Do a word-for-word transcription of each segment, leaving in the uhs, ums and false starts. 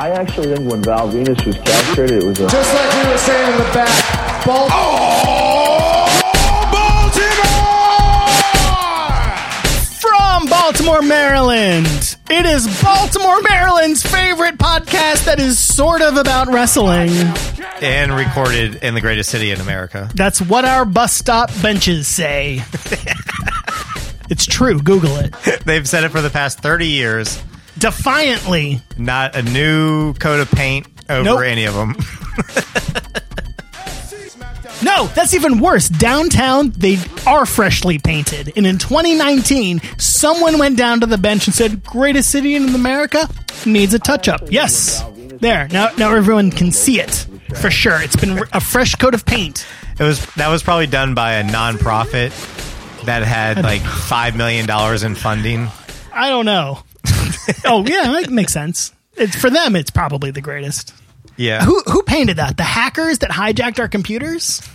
I actually think when Val Venus was captured, it was a... Just like we were saying in the back, Bal- Oh, Baltimore! From Baltimore, Maryland, it is Baltimore, Maryland's favorite podcast that is sort of about wrestling. And recorded in the greatest city in America. That's what our bus stop benches say. It's true. Google it. They've said it for the past thirty years. Defiantly. Not a new coat of paint over Nope. any of them. No, that's even worse. Downtown, they are freshly painted. And in twenty nineteen, someone went down to the bench and said, greatest city in America needs a touch-up. Yes. There. Now, now everyone can see it. For sure. It's been a fresh coat of paint. It was That was probably done by a nonprofit that had like five million dollars in funding. I don't know. Oh, yeah, that makes sense. It's for them, it's probably the greatest. Yeah. Who who painted that? The hackers that hijacked our computers?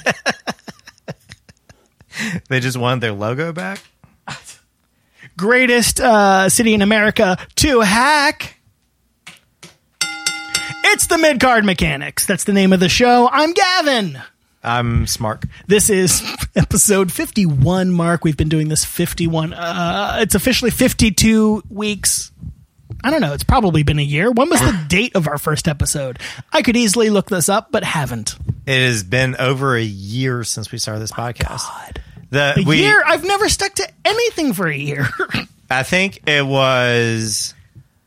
They just wanted their logo back? Greatest uh, city in America to hack. It's the Mid-Card Mechanics. That's the name of the show. I'm Gavin. I'm Smark. This is episode fifty-one, Mark. We've been doing this fifty-one. Uh, it's officially fifty-two weeks. I don't know. It's probably been a year. When was the date of our first episode? I could easily look this up, but haven't. It has been over a year since we started this podcast. God. The, A we, year? I've never stuck to anything for a year. I think it was...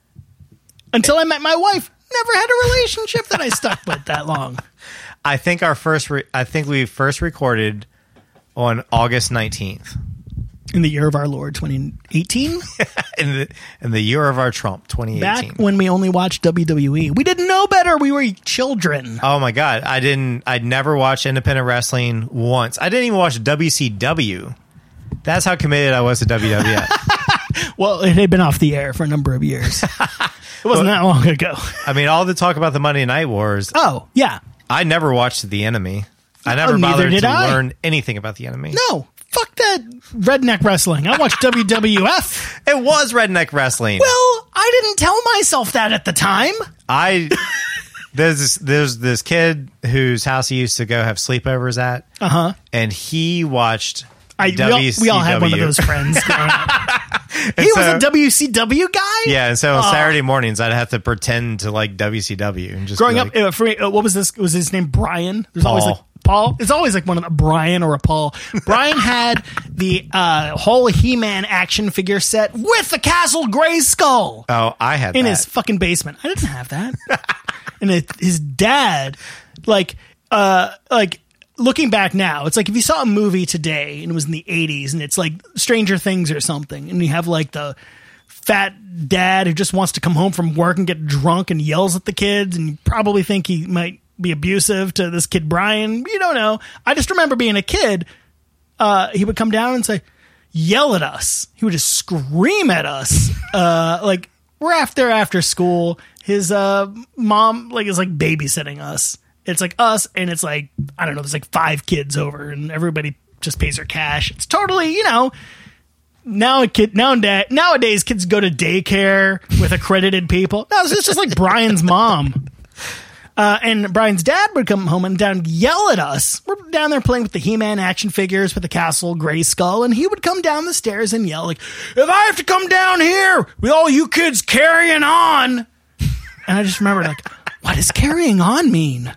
Until I met my wife. Never had a relationship that I stuck with that long. I think our first... Re- I think we first recorded on August nineteenth. In the year of our Lord, twenty eighteen? in the in the year of our Trump, twenty eighteen. Back when we only watched W W E. We didn't know better. We were children. Oh my God. I didn't, I'd never watched independent wrestling once. I didn't even watch W C W. That's how committed I was to W W F. Well, it had been off the air for a number of years. It wasn't that long ago. I mean, all the talk about the Monday Night Wars. Oh, yeah. I never watched The Enemy. I never Oh, neither bothered did to I. learn anything about The Enemy. No. Fuck that redneck wrestling. I watched W W F. It was redneck wrestling. Well, I didn't tell myself that at the time. I there's this, there's this kid whose house he used to go have sleepovers at, Uh-huh. and he watched I, we, all, W C W. we all had one of those friends growing up. He so, was a W C W guy? Yeah, and so on Oh. Saturday mornings, I'd have to pretend to like W C W and just Growing be up, like, uh, for me, uh, what was this? Was his name Brian? There's always Paul. like Paul. It's always like one of the Brian or a Paul. Brian had the uh, whole He-Man action figure set with the Castle Grayskull oh, I had in that. his fucking basement. I didn't have that. And it, his dad, like, uh, like looking back now, it's like if you saw a movie today and it was in the eighties and it's like Stranger Things or something, and you have like the fat dad who just wants to come home from work and get drunk and yells at the kids, and you probably think he might be abusive to this kid Brian. You don't know. I just remember being a kid. Uh, he would come down and say, yell at us. He would just scream at us. Uh, like we're after after school. His uh, mom like is like babysitting us. It's like us, and it's like I don't know. There's like five kids over, and everybody just pays her cash. It's totally, you know. Now a kid nowadays nowadays kids go to daycare with accredited people. No, it's just like Brian's mom. Uh, and Brian's dad would come home and down and yell at us. We're down there playing with the He-Man action figures with the Castle Grayskull, and he would come down the stairs and yell like, if I have to come down here with all you kids carrying on. And I just remember like, what does carrying on mean?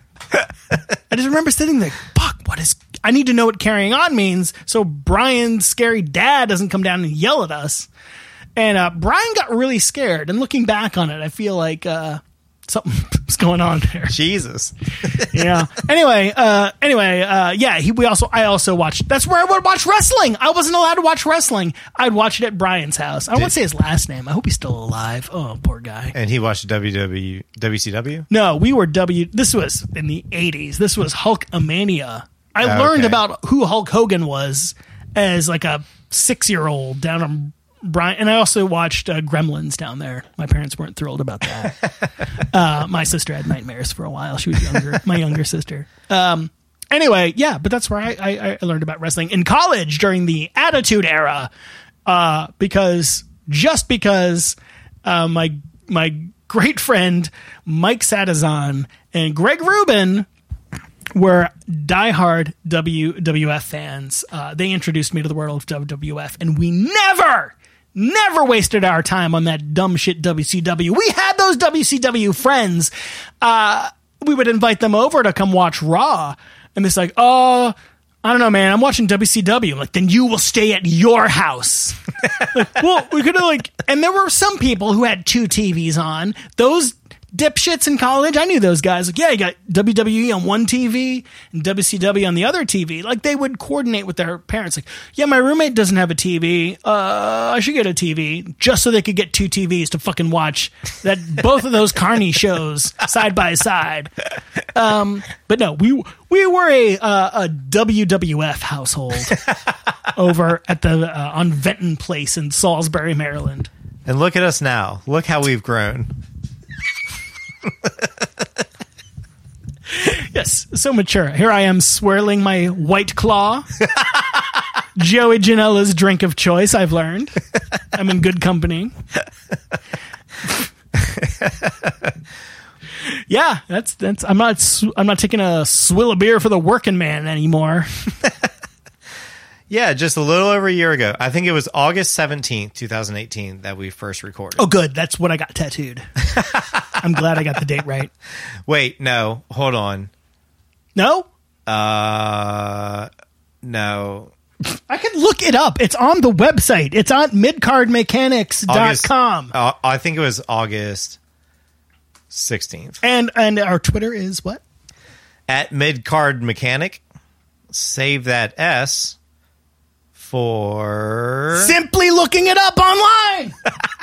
I just remember sitting there, fuck, what is, I need to know what carrying on means so Brian's scary dad doesn't come down and yell at us. And uh, Brian got really scared, and looking back on it, I feel like uh, something was going on there. Jesus. Yeah. Anyway, uh, anyway, uh, yeah, he, we also, I also watched, that's where I would watch wrestling. I wasn't allowed to watch wrestling. I'd watch it at Brian's house. I don't want to say his last name. I hope he's still alive. Oh, poor guy. And he watched W W W C W? No, we were W, this was in the eighties. This was Hulkamania. I Okay. learned about who Hulk Hogan was as like a six year old down in Brian, and I also watched uh, Gremlins down there. My parents weren't thrilled about that. uh, my sister had nightmares for a while. She was younger, my younger sister. Um, anyway, yeah, but that's where I, I, I learned about wrestling in college during the Attitude Era, uh, because just because uh, my my great friend Mike Sadazan and Greg Rubin were diehard W W F fans. Uh, they introduced me to the world of W W F, and we never, never wasted our time on that dumb shit W C W. We had those W C W friends. Uh, we would invite them over to come watch Raw, and it's like, oh, I don't know, man, I'm watching W C W. I'm like, then you will stay at your house. Like, well, we could have like, and there were some people who had two T Vs on. Those dipshits in college, I knew those guys. Like, yeah, you got W W E on one T V and W C W on the other T V. Like, they would coordinate with their parents. Like, yeah, my roommate doesn't have a T V. Uh, I should get a T V, just so they could get two T Vs to fucking watch that both of those Carney shows side by side. Um, but no, we we were a uh, a W W F household over at the uh, on Benton Place in Salisbury, Maryland. And look at us now. Look how we've grown. Yes, so mature. Here I am swirling my White Claw. Joey Janela's drink of choice, I've learned. I'm in good company. Yeah, that's that's I'm not sw- I'm not taking a swill of beer for the working man anymore. Yeah, just a little over a year ago. I think it was August seventeenth, twenty eighteen that we first recorded. Oh, good. That's what I got tattooed. I'm glad I got the date right. Wait, no. Hold on. No? Uh, no. I can look it up. It's on the website. It's on midcard mechanics dot com. Uh, I think it was August sixteenth. And and our Twitter is what? At Midcard Mechanic. Save that S for... Simply looking it up online.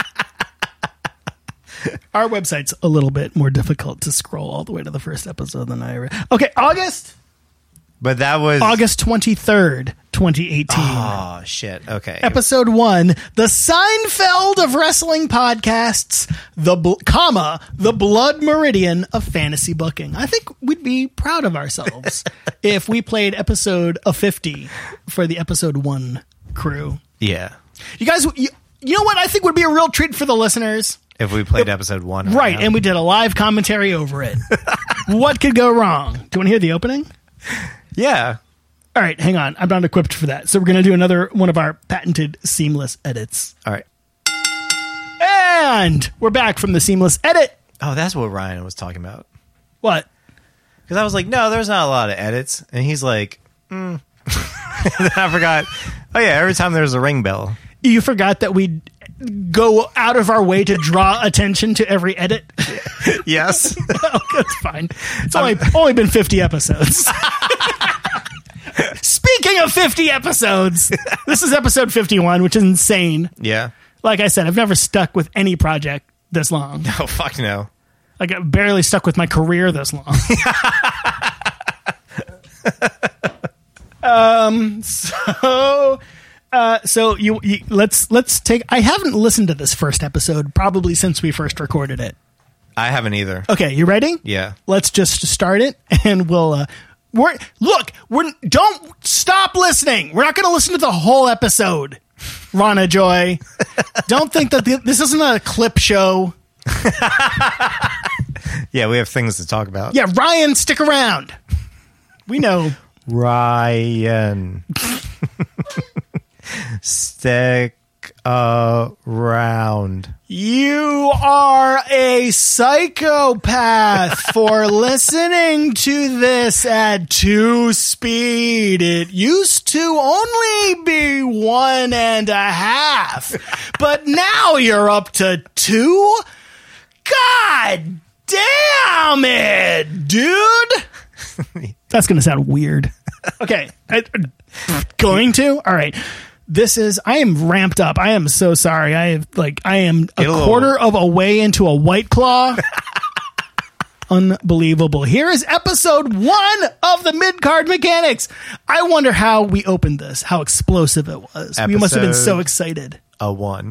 Our website's a little bit more difficult to scroll all the way to the first episode than I read. Okay, August. But that was... August twenty-third, twenty eighteen. Oh, shit. Okay. Episode one, the Seinfeld of wrestling podcasts, the bl- comma, the Blood Meridian of fantasy booking. I think we'd be proud of ourselves if we played episode of fifty for the episode one crew. Yeah. You guys, you, you know what I think would be a real treat for the listeners? If we played episode one. Right, now. and we did a live commentary over it. What could go wrong? Do you want to hear the opening? Yeah. All right, hang on. I'm not equipped for that. So we're going to do another one of our patented seamless edits. All right. And we're back from the seamless edit. Oh, that's what Ryan was talking about. What? Because I was like, no, there's not a lot of edits. And he's like, mm. And I forgot. Oh, yeah, every time there's a ring bell. You forgot that we go out of our way to draw attention to every edit? Yes. Oh, that's fine. It's only, only been fifty episodes. Speaking of fifty episodes, this is episode fifty-one, which is insane. Yeah. Like I said, I've never stuck with any project this long. Oh, fuck no. Like, I barely stuck with my career this long. um. So, uh, so you, you let's let's take. I haven't listened to this first episode probably since we first recorded it. I haven't either. Okay, you ready? Yeah. Let's just start it, and we'll. Uh, we're look. We're don't stop listening. We're not going to listen to the whole episode. Rana Joy, don't think that the, this isn't a clip show. Yeah, we have things to talk about. Yeah, Ryan, stick around. We know. Ryan. Stick around. You are a psychopath for listening to this at two speed. It used to only be one and a half, but now you're up to two? God damn it, dude. That's going to sound weird. Okay. I, going to? All right. This is, I am ramped up. I am so sorry. I have, like, I am a, a quarter little... of a way into a White Claw. Unbelievable. Here is episode one of the Midcard Mechanics. I wonder how we opened this, how explosive it was. Episode we must have been so excited. A one.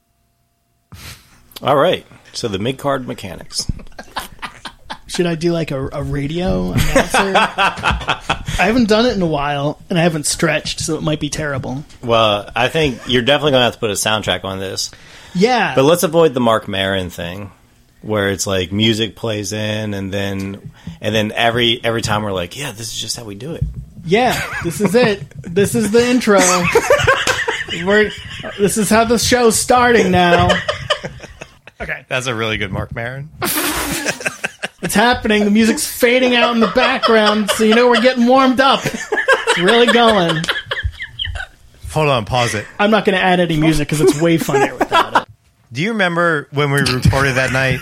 All right. So the Midcard Mechanics. Should I do like a, a radio announcer? I haven't done it in a while, and I haven't stretched, so it might be terrible. Well, I think you're definitely going to have to put a soundtrack on this. Yeah. But let's avoid the Mark Maron thing. where it's like music plays in, and then and then every every time we're like, yeah, this is just how we do it. Yeah, this is it. This is the intro. We're, this is how the show's starting now. Okay. That's a really good Mark Maron. It's happening. The music's fading out in the background, so you know we're getting warmed up. It's really going. Hold on, pause it. I'm not going to add any music because it's way funnier without it. Do you remember when we recorded that night?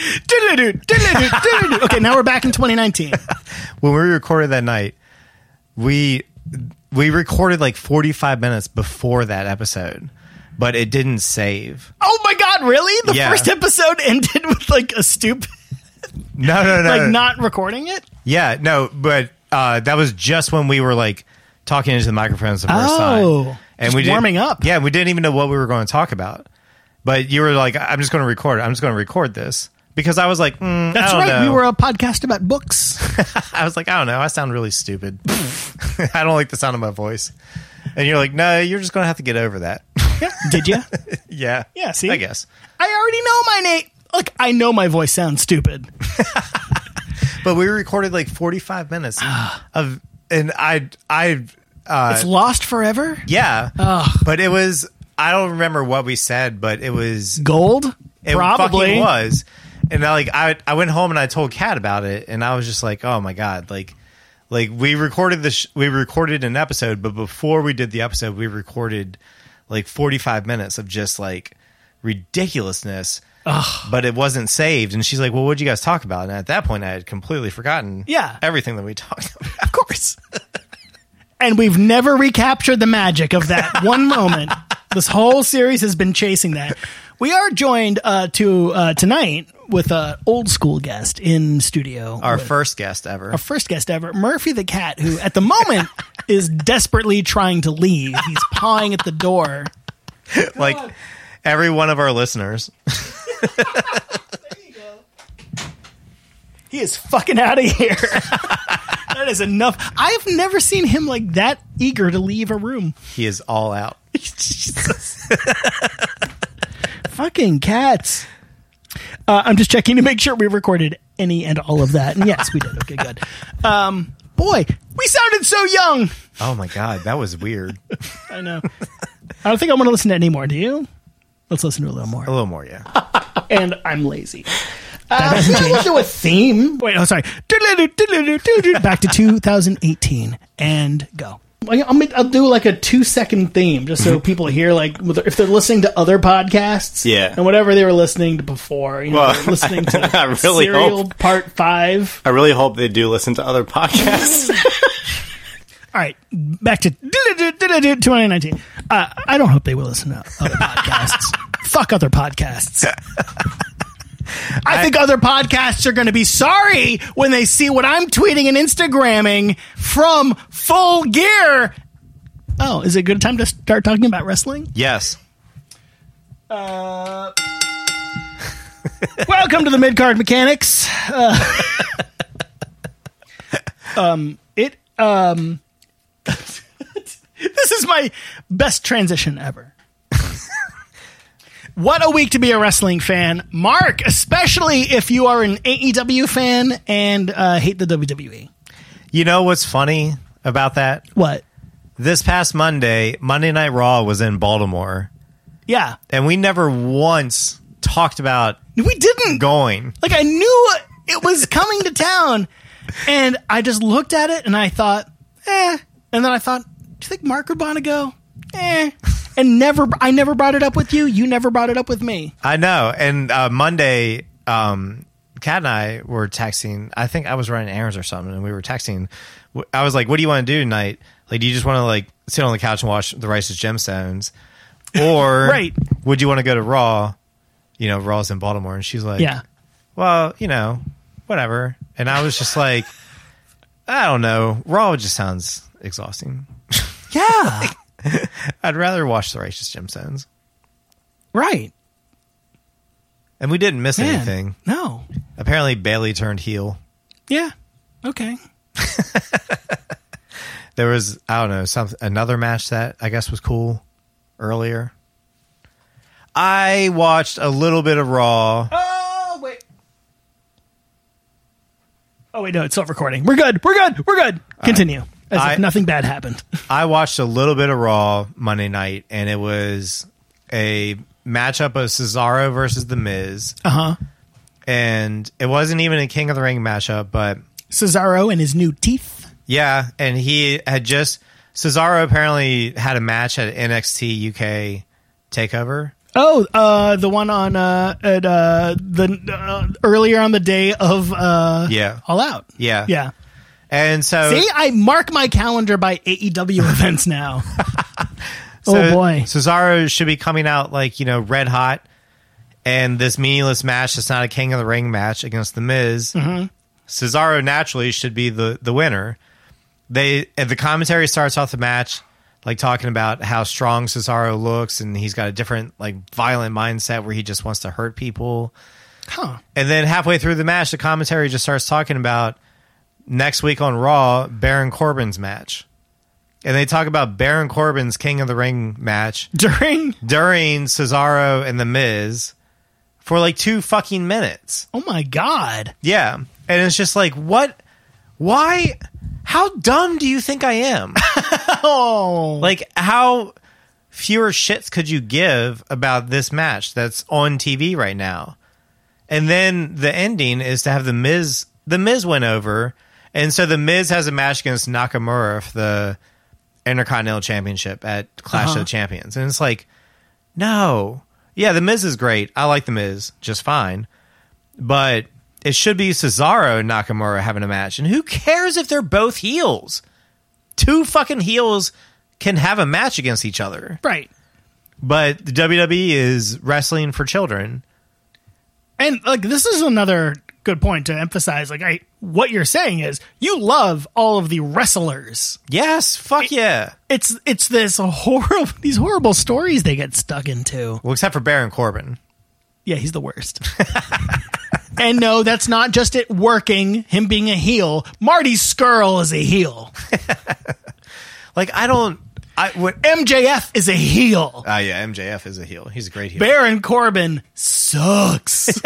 Okay, now we're back in twenty nineteen. When we recorded that night, we we recorded like forty-five minutes before that episode, but it didn't save. Oh my god, really? The Yeah. first episode ended with like a stupid, No, no, no. like not recording it? Yeah, no, but uh, that was just when we were like talking into the microphones the first Oh, time. And just we didn't- warming up. Yeah, we didn't even know what we were going to talk about. But you were like, I'm just going to record it. I'm just going to record this. Because I was like, mm, That's I don't right. know. We were a podcast about books. I was like, I don't know. I sound really stupid. I don't like the sound of my voice. And you're like, no, you're just going to have to get over that. Yeah. Did you? Yeah. Yeah, see? I guess. I already know my name. Look, I know my voice sounds stupid. But we recorded like forty-five minutes of, and I, I, uh, It's lost forever? yeah. Ugh. But it was, I don't remember what we said, but it was, Gold? it Probably. fucking was. And I, like, I, I went home and I told Kat about it, and I was just like, oh my God, like, like we recorded the, sh- we recorded an episode, but before we did the episode, we recorded like forty-five minutes of just like ridiculousness. Ugh. But it wasn't saved. And she's like, well, what'd you guys talk about? And at that point, I had completely forgotten Yeah. everything that we talked about. Of course. And we've never recaptured the magic of that one moment. This whole series has been chasing that. We are joined uh, to uh, tonight with an old school guest in studio. Our with first guest ever. our first guest ever, Murphy the cat, who at the moment is desperately trying to leave. He's pawing at the door. Like every one of our listeners. He is fucking out of here. That is enough. I've never seen him like that eager to leave a room. He is all out. Jesus. Fucking cats. Uh, I'm just checking to make sure we recorded any and all of that. And yes, we did. Okay, good. Um, boy, we sounded so young. Oh my God, that was weird. I know. I don't think I want to listen to any more. Do you? Let's listen to a little more. A little more, yeah. And I'm lazy. Uh, we'll do a theme. Wait, oh, sorry. Back to two thousand eighteen and go. I'll, make, I'll do like a two second theme just so people hear, like, if they're listening to other podcasts, Yeah. and whatever they were listening to before. You know, Well, they're listening to I really Serial hope- Part Five. I really hope they do listen to other podcasts. All right, back to twenty nineteen. Uh, I don't hope they will listen to other podcasts. Fuck other podcasts. I think other podcasts are going to be sorry when they see what I'm tweeting and Instagramming from Full Gear. Oh, is it a good time to start talking about wrestling? Yes. Uh, welcome to the Mid-Card Mechanics. Uh, um, it, um, this is my best transition ever. What a week to be a wrestling fan. Mark, especially if you are an A E W fan and uh, hate the W W E. You know what's funny about that? What? This past Monday, Monday Night Raw was in Baltimore, Yeah. and we never once talked about We didn't. going. Like, I knew it was coming to town, and I just looked at it, and I thought, eh. And then I thought, do you think Mark would want to go? Eh. And never, I never brought it up with you. You never brought it up with me. I know. And uh, Monday, um, Kat and I were texting. I think I was running errands or something, and we were texting. I was like, what do you want to do tonight? Like, do you just want to, like, sit on the couch and watch The Righteous Gemstones? Or Right. would you want to go to Raw? You know, Raw's in Baltimore. And she's like, Yeah. well, you know, whatever. And I was just like, I don't know. Raw just sounds exhausting. Yeah. I'd rather watch The Righteous Gemstones. Right. And we didn't miss Man. anything. No. Apparently, Bailey turned heel. Yeah. Okay. There was, I don't know, some another match that I guess was cool earlier. I watched a little bit of Raw. Oh, wait. Oh wait, no, it's not recording. We're good. We're good. We're good. Continue. As I- if nothing bad happened. I watched a little bit of Raw Monday night, and it was a matchup of Cesaro versus The Miz. Uh huh. And it wasn't even a King of the Ring matchup, but Cesaro and his new teeth. yeah, and he had just Cesaro apparently had a match at N X T U K Takeover. Oh, uh, the one on uh, at uh, the uh, earlier on the day of uh, Yeah. All Out. Yeah. Yeah. And so See, I mark my calendar by A E W events now. so oh boy. Cesaro should be coming out like, you know, red hot, and this meaningless match that's not a King of the Ring match against The Miz. Mm-hmm. Cesaro naturally should be the, the winner. They and the commentary starts off the match like talking about how strong Cesaro looks, and he's got a different like violent mindset where he just wants to hurt people. Huh. And then halfway through the match, the commentary just starts talking about next week on Raw, Baron Corbin's match. And they talk about Baron Corbin's King of the Ring match During. during Cesaro and The Miz for like two fucking minutes. Oh my God. Yeah. And it's just like, what? Why? How dumb do you think I am? Oh. Like, how fewer shits could you give about this match that's on T V right now? And then the ending is to have The Miz, The Miz win over. And so The Miz has a match against Nakamura for the Intercontinental Championship at Clash Uh-huh. of the Champions. And it's like, no. Yeah, The Miz is great. I like The Miz just fine. But it should be Cesaro and Nakamura having a match. And who cares if they're both heels? Two fucking heels can have a match against each other. Right. But the W W E is wrestling for children. And like this is another good point to emphasize. Like I, what you're saying is you love all of the wrestlers. Yes, fuck yeah. It's it's this horrible these horrible stories they get stuck into. Well, except for Baron Corbin. Yeah, he's the worst. And no, that's not just it working. Him being a heel. Marty Scurll is a heel. Like, I don't... I what, M J F is a heel. uh, yeah, M J F is a heel. He's a great heel. Baron Corbin sucks.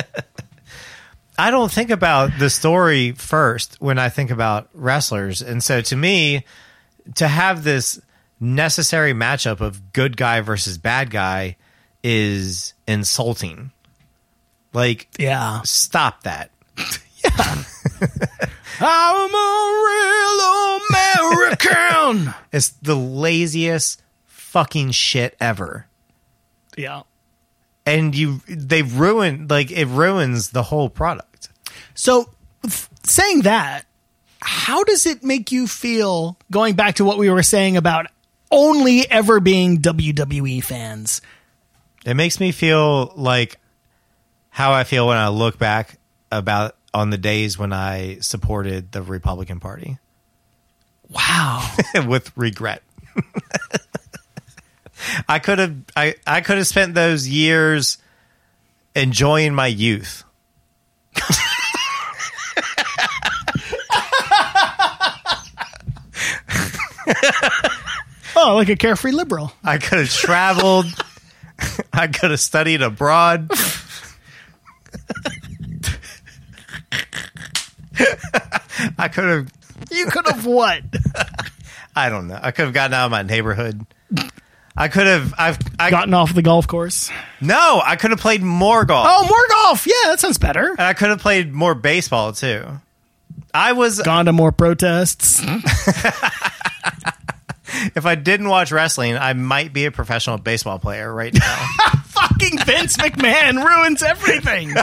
I don't think about the story first when I think about wrestlers. And so to me, to have this necessary matchup of good guy versus bad guy is insulting. Like, Yeah. stop that. I'm a real American. It's the laziest fucking shit ever. Yeah. And you, they've ruined, like, it ruins the whole product. So, f- saying that, how does it make you feel, going back to what we were saying about only ever being W W E fans? It makes me feel like how I feel when I look back about on the days when I supported the Republican Party Wow. with regret. I could have I, I could have spent those years enjoying my youth. Oh, like a carefree liberal. I could have traveled. I could have studied abroad. I could have You could have what? I don't know. I could have gotten out of my neighborhood. I could have I've I Gotten off the golf course. No, I could have played more golf. Oh, more golf. Yeah, that sounds better. And I could have played more baseball too. I was Gone to more protests. if I didn't watch wrestling, I might be a professional baseball player right now. Fucking Vince McMahon ruins everything.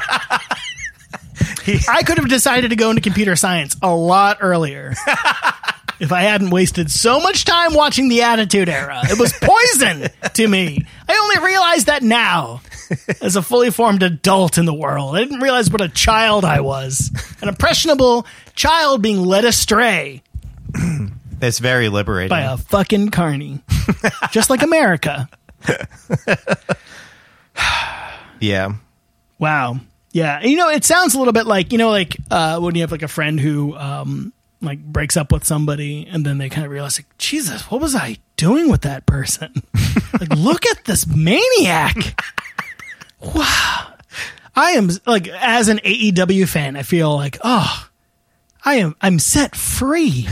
I could have decided to go into computer science a lot earlier if I hadn't wasted so much time watching the Attitude Era. It was poison to me. I only realized that now as a fully formed adult in the world. I didn't realize what a child I was. An impressionable child being led astray It's very liberating. by a fucking carny. Just like America. Yeah. Wow. Yeah. You know, it sounds a little bit like, you know, like uh, when you have like a friend who um, like breaks up with somebody and then they kind of realize like, Jesus, what was I doing with that person? Like, look at this maniac. Wow. I am like, as an A E W fan, I feel like, oh, I am I'm set free.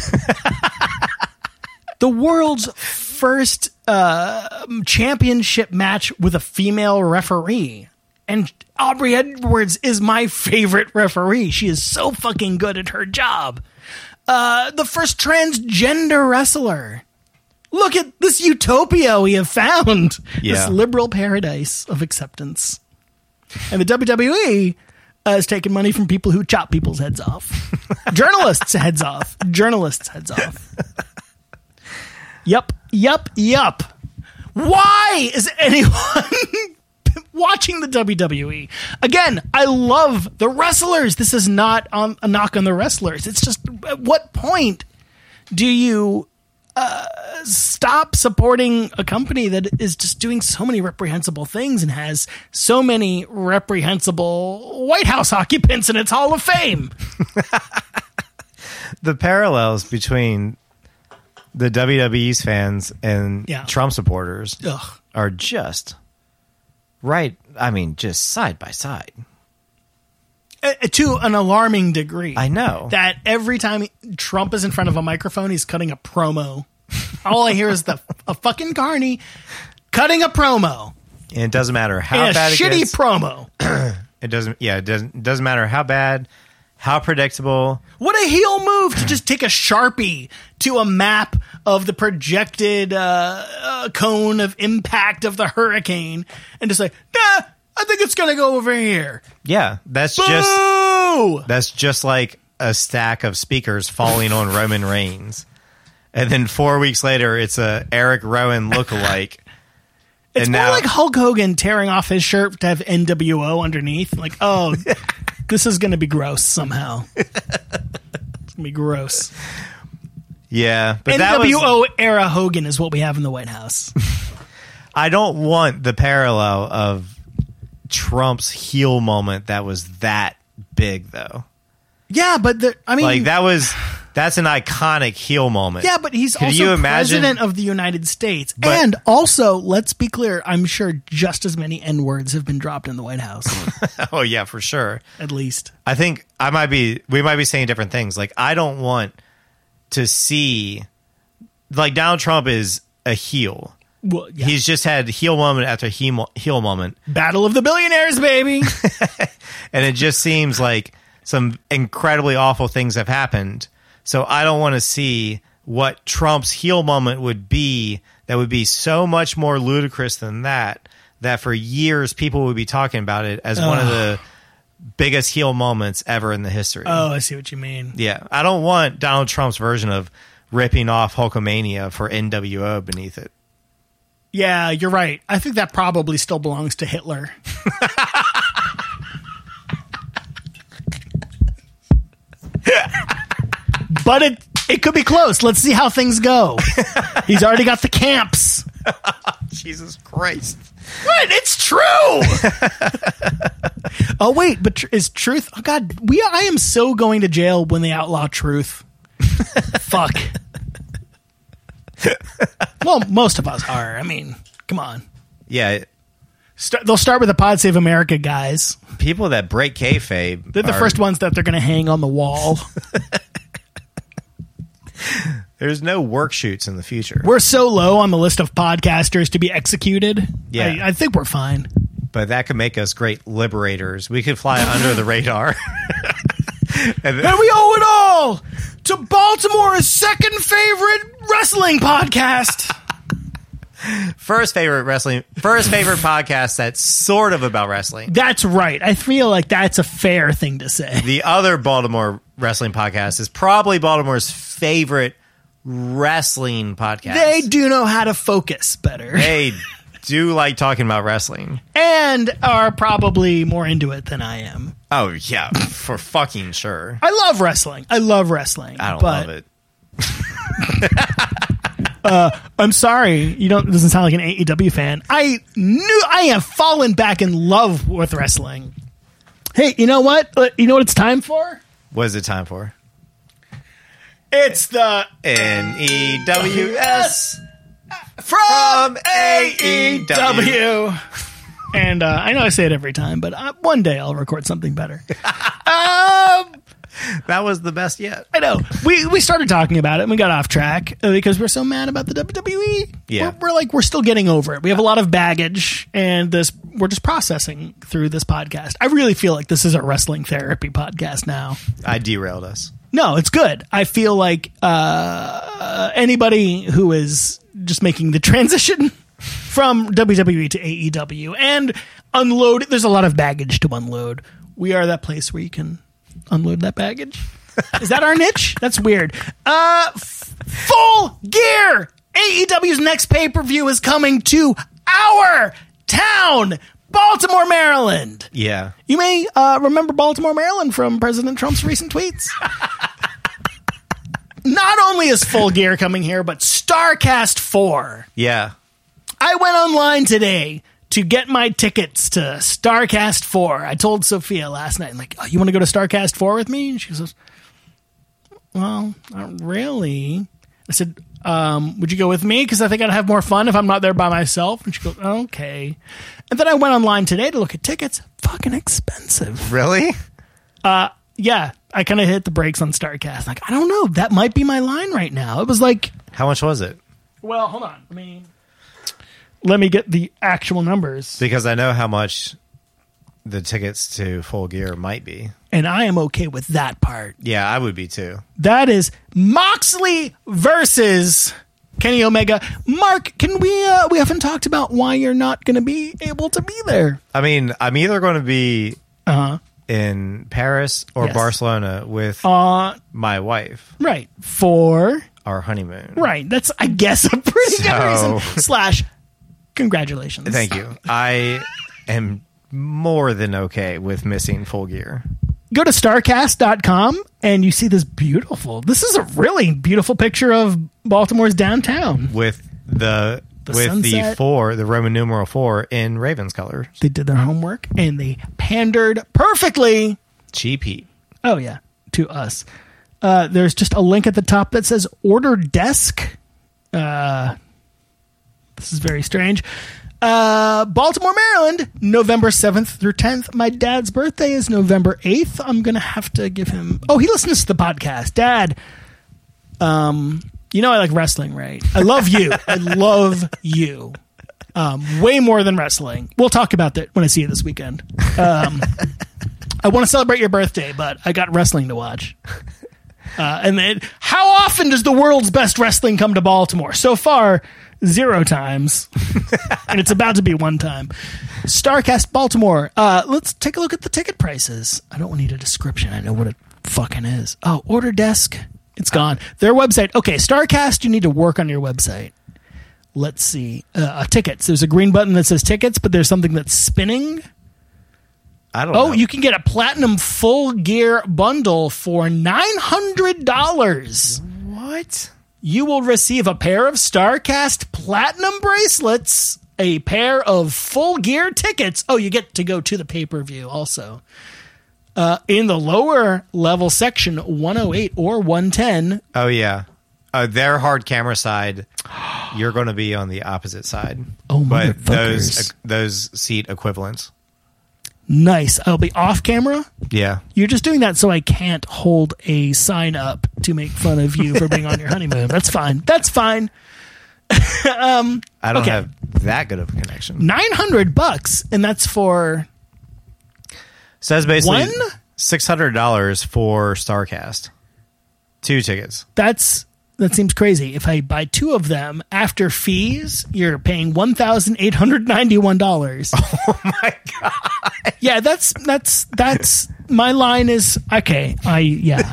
The world's first uh, championship match with a female referee. And Aubrey Edwards is my favorite referee. She is so fucking good at her job. Uh, the first transgender wrestler. Look at this utopia we have found. Yeah. This liberal paradise of acceptance. And the W W E uh, has taken money from people who chop people's heads off. Journalists' heads off. Journalists' heads off. Yup, yup, yup. Why is anyone watching the W W E? Again, I love the wrestlers. This is not um, a knock on the wrestlers. It's just, at what point do you uh, stop supporting a company that is just doing so many reprehensible things and has so many reprehensible White House occupants in its Hall of Fame? The parallels between the W W E's fans and Yeah. Trump supporters Ugh. are just right. I mean, just side by side. Uh, to an alarming degree. I know. That every time Trump is in front of a microphone, he's cutting a promo. All I hear is the a fucking carny cutting a promo. And it doesn't matter how And a bad it shitty gets. promo. It doesn't. Yeah, it doesn't. It doesn't matter how bad, how predictable. What a heel move to just take a Sharpie to a map of the projected uh, uh, cone of impact of the hurricane and just say, nah, I think it's going to go over here. Yeah, that's just Boo! that's just like a stack of speakers falling on Roman Reigns, and then four weeks later, it's a Eric Rowan lookalike. It's and more now, like Hulk Hogan tearing off his shirt to have N W O underneath. Like, oh, this is going to be gross somehow. It's going to be gross. yeah, but that was, N W O era Hogan is what we have in the White House. I don't want the parallel of Trump's heel moment that was that big, though. Yeah, but the, I mean, Like that was that's an iconic heel moment. yeah, but he's Can also you imagine? president of the United States. But- and also, let's be clear, I'm sure just as many N-words have been dropped in the White House, Oh yeah, for sure. at least. I think I might be we might be saying different things. Like I don't want to see like Donald Trump is a heel. Well, yeah. He's just had heel moment after heel, heel moment, Battle of the Billionaires, baby. and it just seems like some incredibly awful things have happened. So I don't want to see what Trump's heel moment would be that would be so much more ludicrous than that, that for years people would be talking about it as one of the biggest heel moments ever in the history. Oh, I see what you mean. Yeah, I don't want Donald Trump's version of ripping off Hulkamania for N W O beneath it. Yeah, you're right. I think that probably still belongs to Hitler. But it it could be close. Let's see how things go. He's already got the camps. Jesus Christ. What? It's true. Oh wait, but tr- is truth? Oh God, we I am so going to jail when they outlaw truth. Fuck. Well, most of us are. I mean, come on. Yeah, Start, they'll start with the Pod Save America guys. people that break kayfabe. They're the are- first ones that they're going to hang on the wall. There's no work shoots in the future, We're so low on the list of podcasters to be executed. Yeah. I, I think we're fine. but that could make us great liberators. We could fly under the radar. And then- And we owe it all to Baltimore's second favorite wrestling podcast. first favorite wrestling, first favorite podcast that's sort of about wrestling. That's right. I feel like that's a fair thing to say. The other Baltimore wrestling podcast is probably Baltimore's favorite wrestling podcast. They do know how to focus better They do like talking about wrestling. and are probably more into it than I am. Oh yeah, for fucking sure. I love wrestling. I love wrestling. I don't but love it. I'm sorry, you don't. It doesn't sound like an A E W fan. I knew I have fallen back in love with wrestling. Hey, you know what? Uh, You know what it's time for? What is it time for? It's the N E W S from A E W. And uh, I know I say it every time, but uh, one day I'll record something better. um, That was the best yet. I know. We we started talking about it and we got off track uh, because we're so mad about the W W E. Yeah. We're, we're like, we're still getting over it. We have a lot of baggage and this we're just processing through this podcast. I really feel like this is a wrestling therapy podcast now. I derailed us. No, it's good. I feel like uh, anybody who is just making the transition from W W E to A E W and unload, there's a lot of baggage to unload. We are that place where you can unload that baggage. Is that our niche? That's weird. Uh, f- Full Gear! A E W's next pay-per-view is coming to our town, Baltimore, Maryland. Yeah. You may uh, remember Baltimore, Maryland from President Trump's recent tweets. Not only is Full Gear coming here, but StarCast four. Yeah. I went online today to get my tickets to StarCast four. I told Sophia last night, I'm like, oh, you want to go to StarCast four with me? And she says, well, not really. I said, um, would you go with me? Because I think I'd have more fun if I'm not there by myself. And she goes, okay. And then I went online today to look at tickets. Fucking expensive. Really? Uh, yeah. I kind of hit the brakes on StarCast. Like, I don't know. That might be my line right now. It was like, How much was it? well, hold on. Let me let me get the actual numbers. Because I know how much the tickets to Full Gear might be. And I am okay with that part. Yeah, I would be too. That is Moxley versus Kenny Omega. Mark, can we uh, we haven't talked about why you're not going to be able to be there. I mean, I'm either going to be Uh-huh. in Paris or Yes. Barcelona with Uh my wife, right. For our honeymoon. right. That's I guess a pretty good So- reason. Slash congratulations. Thank you. I am more than okay with missing Full Gear. Go to starcast dot com and you see this beautiful. This is a really beautiful picture of Baltimore's downtown. with the, The with sunset. the four, the Roman numeral four in Ravens colors. They did their homework and they pandered perfectly. Cheap heat. Oh, yeah, to us. Uh, there's just a link at the top that says order desk. Uh, this is very strange. Uh, Baltimore, Maryland, November seventh through tenth. My dad's birthday is November eighth. I'm going to have to give him. Oh, he listens to the podcast. Dad, um, you know I like wrestling, right? I love you. I love you. Um, way more than wrestling. We'll talk about that when I see you this weekend. Um, I want to celebrate your birthday, but I got wrestling to watch. Uh, and then, how often does the world's best wrestling come to Baltimore? So far, zero times. And it's about to be one time. StarCast Baltimore. Uh, let's take a look at the ticket prices. I don't need a description. I know what it fucking is. Oh, order desk. It's gone. Their website. Okay, StarCast, you need to work on your website. Let's see. Uh, uh, tickets. There's a green button that says tickets, but there's something that's spinning. I don't Oh, know. you can get a platinum Full Gear bundle for nine hundred dollars. What? You will receive a pair of StarCast platinum bracelets, a pair of Full Gear tickets. Oh, you get to go to the pay-per-view also. Uh, in the lower level section, one oh eight or one ten. Oh, yeah. Uh, their hard camera side, you're going to be on the opposite side. Oh, But motherfuckers. those those seat equivalents. Nice. I'll be off camera. Yeah. You're just doing that so I can't hold a sign up to make fun of you for being on your honeymoon. That's fine. That's fine. um, I don't Okay. have that good of a connection. nine hundred bucks, and that's for So that's basically One? six hundred dollars for StarCast. Two tickets. that's that seems crazy. If I buy two of them after fees, you're paying one thousand eight hundred ninety-one dollars. Oh my God. Yeah, that's that's that's my line is okay. I yeah.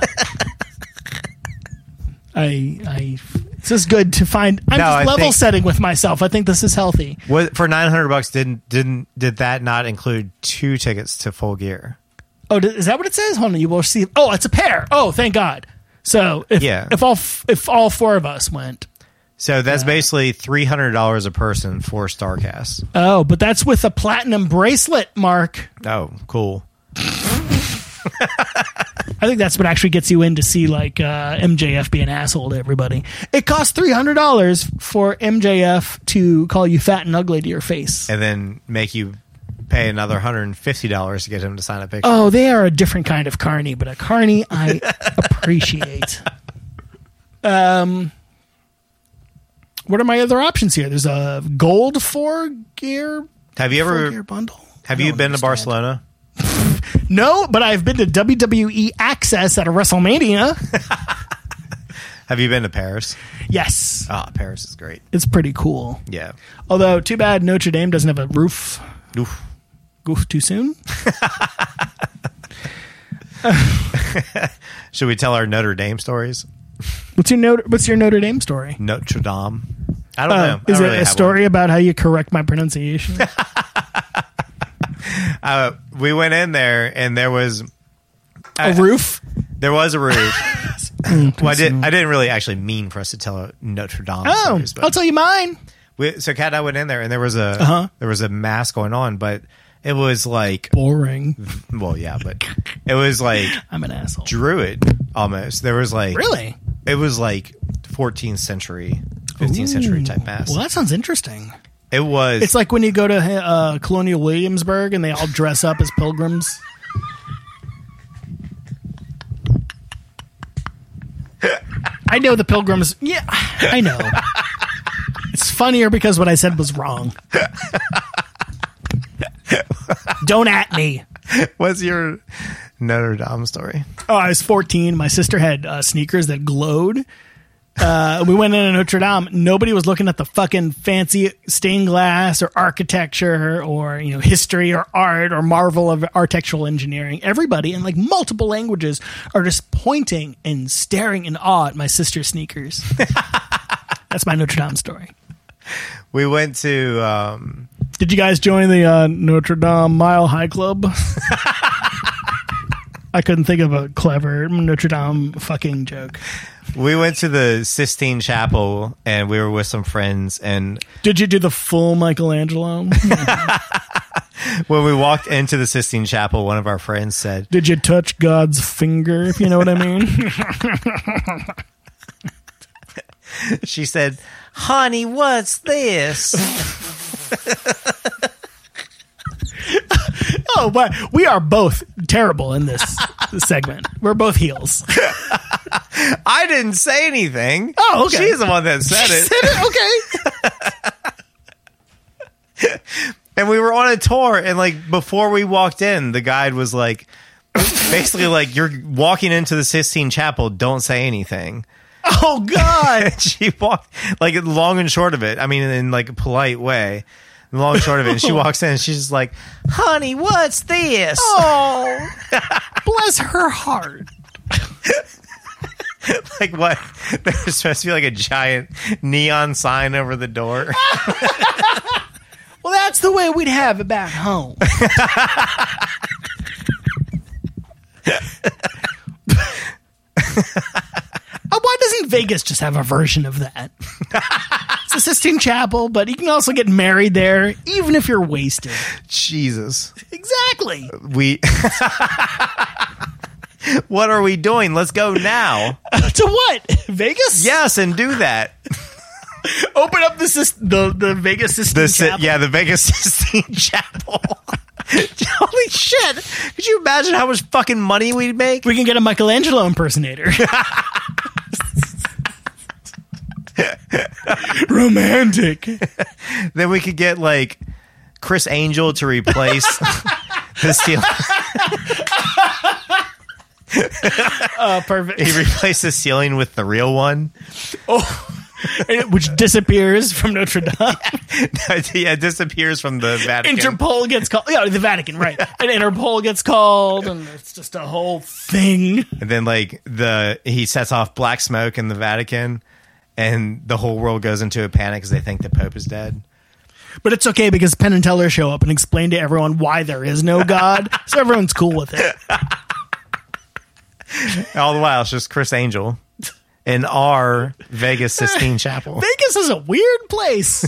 I I this is good to find. I'm No, just I level think- setting with myself. I think this is healthy. What, for nine hundred bucks, didn't didn't did that not include two tickets to Full Gear? Oh, d- is that what it says? Hold on, you will receive. Oh, it's a pair. Oh, thank God. So if Yeah. if all f- if all four of us went. So that's basically three hundred dollars a person for StarCast. Oh, but that's with a platinum bracelet, Mark. Oh, cool. I think that's what actually gets you in to see like uh, M J F be an asshole to everybody. It costs three hundred dollars for M J F to call you fat and ugly to your face. And then make you pay another one hundred fifty dollars to get him to sign a picture. Oh, they are a different kind of carny, but a carny I appreciate. Um, what are my other options here? There's a gold four gear. Have you four ever gear bundle? have I you don't been understand. to Barcelona? No, but I've been to W W E Access at a WrestleMania. Have you been to Paris? Yes, Oh, Paris is great. it's pretty cool. Yeah. Although, too bad Notre Dame doesn't have a roof. Oof. Goof too soon. Should we tell our Notre Dame stories? What's your Notre, What's your Notre Dame story? Notre Dame. I don't Uh, know. I is don't it really a have story about how you correct my pronunciation? one. Uh, we went in there and there was A roof? there was a roof. well, I did. I didn't really actually mean for us to tell Notre Dame Oh, stories. But I'll tell you mine. we, so Kat and I went in there and there was a Uh-huh. there was a mass going on, but it was like Boring. well, yeah, but it was like I'm an asshole. Druid almost. There was like Really? it was like fourteenth century, fifteenth century type mass. Well, that sounds interesting. It was. It's like when you go to uh, Colonial Williamsburg and they all dress up as pilgrims. I know the pilgrims. Yeah, I know. It's funnier because what I said was wrong. Don't at me. What's your Notre Dame story? Oh, I was fourteen. My sister had uh, sneakers that glowed. Uh, we went into Notre Dame. Nobody was looking at the fucking fancy stained glass or architecture or, you know, history or art or marvel of architectural engineering. Everybody in like multiple languages are just pointing and staring in awe at my sister's sneakers. That's my Notre Dame story. We went to. Um, Did you guys join the uh, Notre Dame Mile High Club? I couldn't think of a clever Notre Dame fucking joke. we went to the Sistine Chapel and we were with some friends. And Did you do the full Michelangelo? when we walked into the Sistine Chapel, one of our friends said, Did you touch God's finger, if you know what I mean? she said, honey, what's this? Oh, but we are both terrible in this segment. We're both heels. I didn't say anything. Oh, okay. She's the one that said it. Said it? Okay. And we were on a tour, and like before we walked in, the guide was like, basically like, you're walking into the Sistine Chapel, don't say anything. Oh, God. And she walked, like, long and short of it, I mean, in like a polite way, the long and short of it, and she walks in and she's just like, honey, what's this? Oh, bless her heart. Like what? There's supposed to be like a giant neon sign over the door. Well, that's the way we'd have it back home. Uh, Why doesn't Vegas just have a version of that? It's a Sistine Chapel, but you can also get married there, even if you're wasted. Jesus. Exactly. We. What are we doing? Let's go now. To what? Vegas? Yes, and do that. Open up the Sis- the, the Vegas Sistine The si- Chapel. yeah, the Vegas Sistine Chapel. Holy shit! Could you imagine how much fucking money we'd make? We can get a Michelangelo impersonator. Romantic. Then we could get like Chris Angel to replace the ceiling. Uh, perfect. He replaced the ceiling with the real one. Oh, which disappears from Notre Dame. Yeah, it disappears from the Vatican. Interpol gets called. Yeah, the Vatican, right? And Interpol gets called, and it's just a whole thing. And then like the he sets off black smoke in the Vatican, and the whole world goes into a panic because they think the Pope is dead. But it's okay because Penn and Teller show up and explain to everyone why there is no God, so everyone's cool with it. All the while, it's just Chris Angel in our Vegas Sistine Chapel. Vegas is a weird place.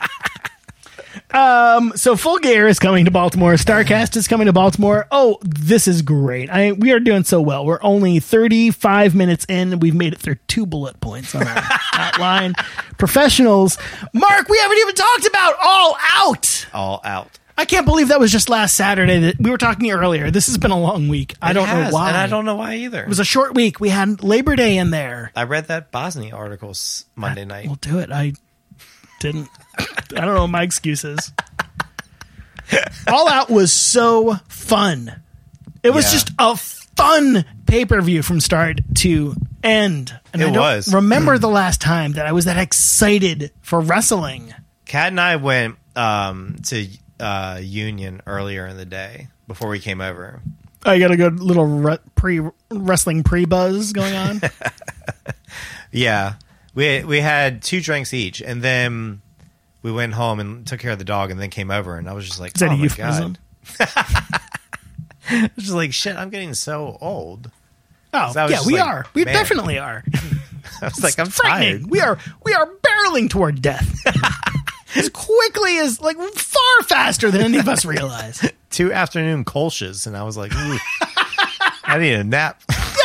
um, so Full Gear is coming to Baltimore. Starcast is coming to Baltimore. Oh, this is great. I we are doing so well. We're only thirty-five minutes in. We've made it through two bullet points on our outline. Professionals. Mark, we haven't even talked about All Out. All out. I can't believe that was just last Saturday. That we were talking earlier. This has been a long week. I It don't has, know why. and I don't know why either. It was a short week. We had Labor Day in there. I read that Bosnia article s- Monday night. We'll do it. I didn't. I don't know what my excuse is. All Out was so fun. It was Yeah. just a fun pay-per-view from start to end. And It I don't was. remember the last time that I was that excited for wrestling. Kat and I went um, to uh, Union earlier in the day before we came over. I got a good little re- pre wrestling pre-buzz going on. Yeah, we we had two drinks each, and then we went home and took care of the dog, and then came over, and I was just like, Is that "Oh a my euphemism? god!" I was just like, "Shit, I'm getting so old." Oh, So I was yeah, just we like, are. We man. definitely are. I was like, "I'm Frightening. tired." We are. We are barreling toward death as quickly as, like, far faster than any of us realize. Two afternoon Kolsch's, and I was like, "Ooh, I need a nap."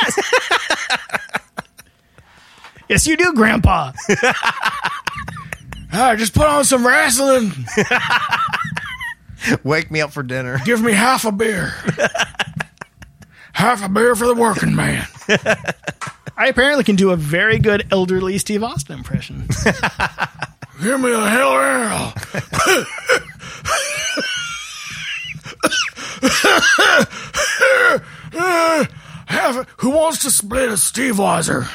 Yes, you do, Grandpa. Ah, just put on some wrestling. Wake me up for dinner. Give me half a beer. Half a beer for the working man. I apparently can do a very good elderly Steve Austin impression. Give me a hell ale. Have a, who wants to split a Steve Weiser?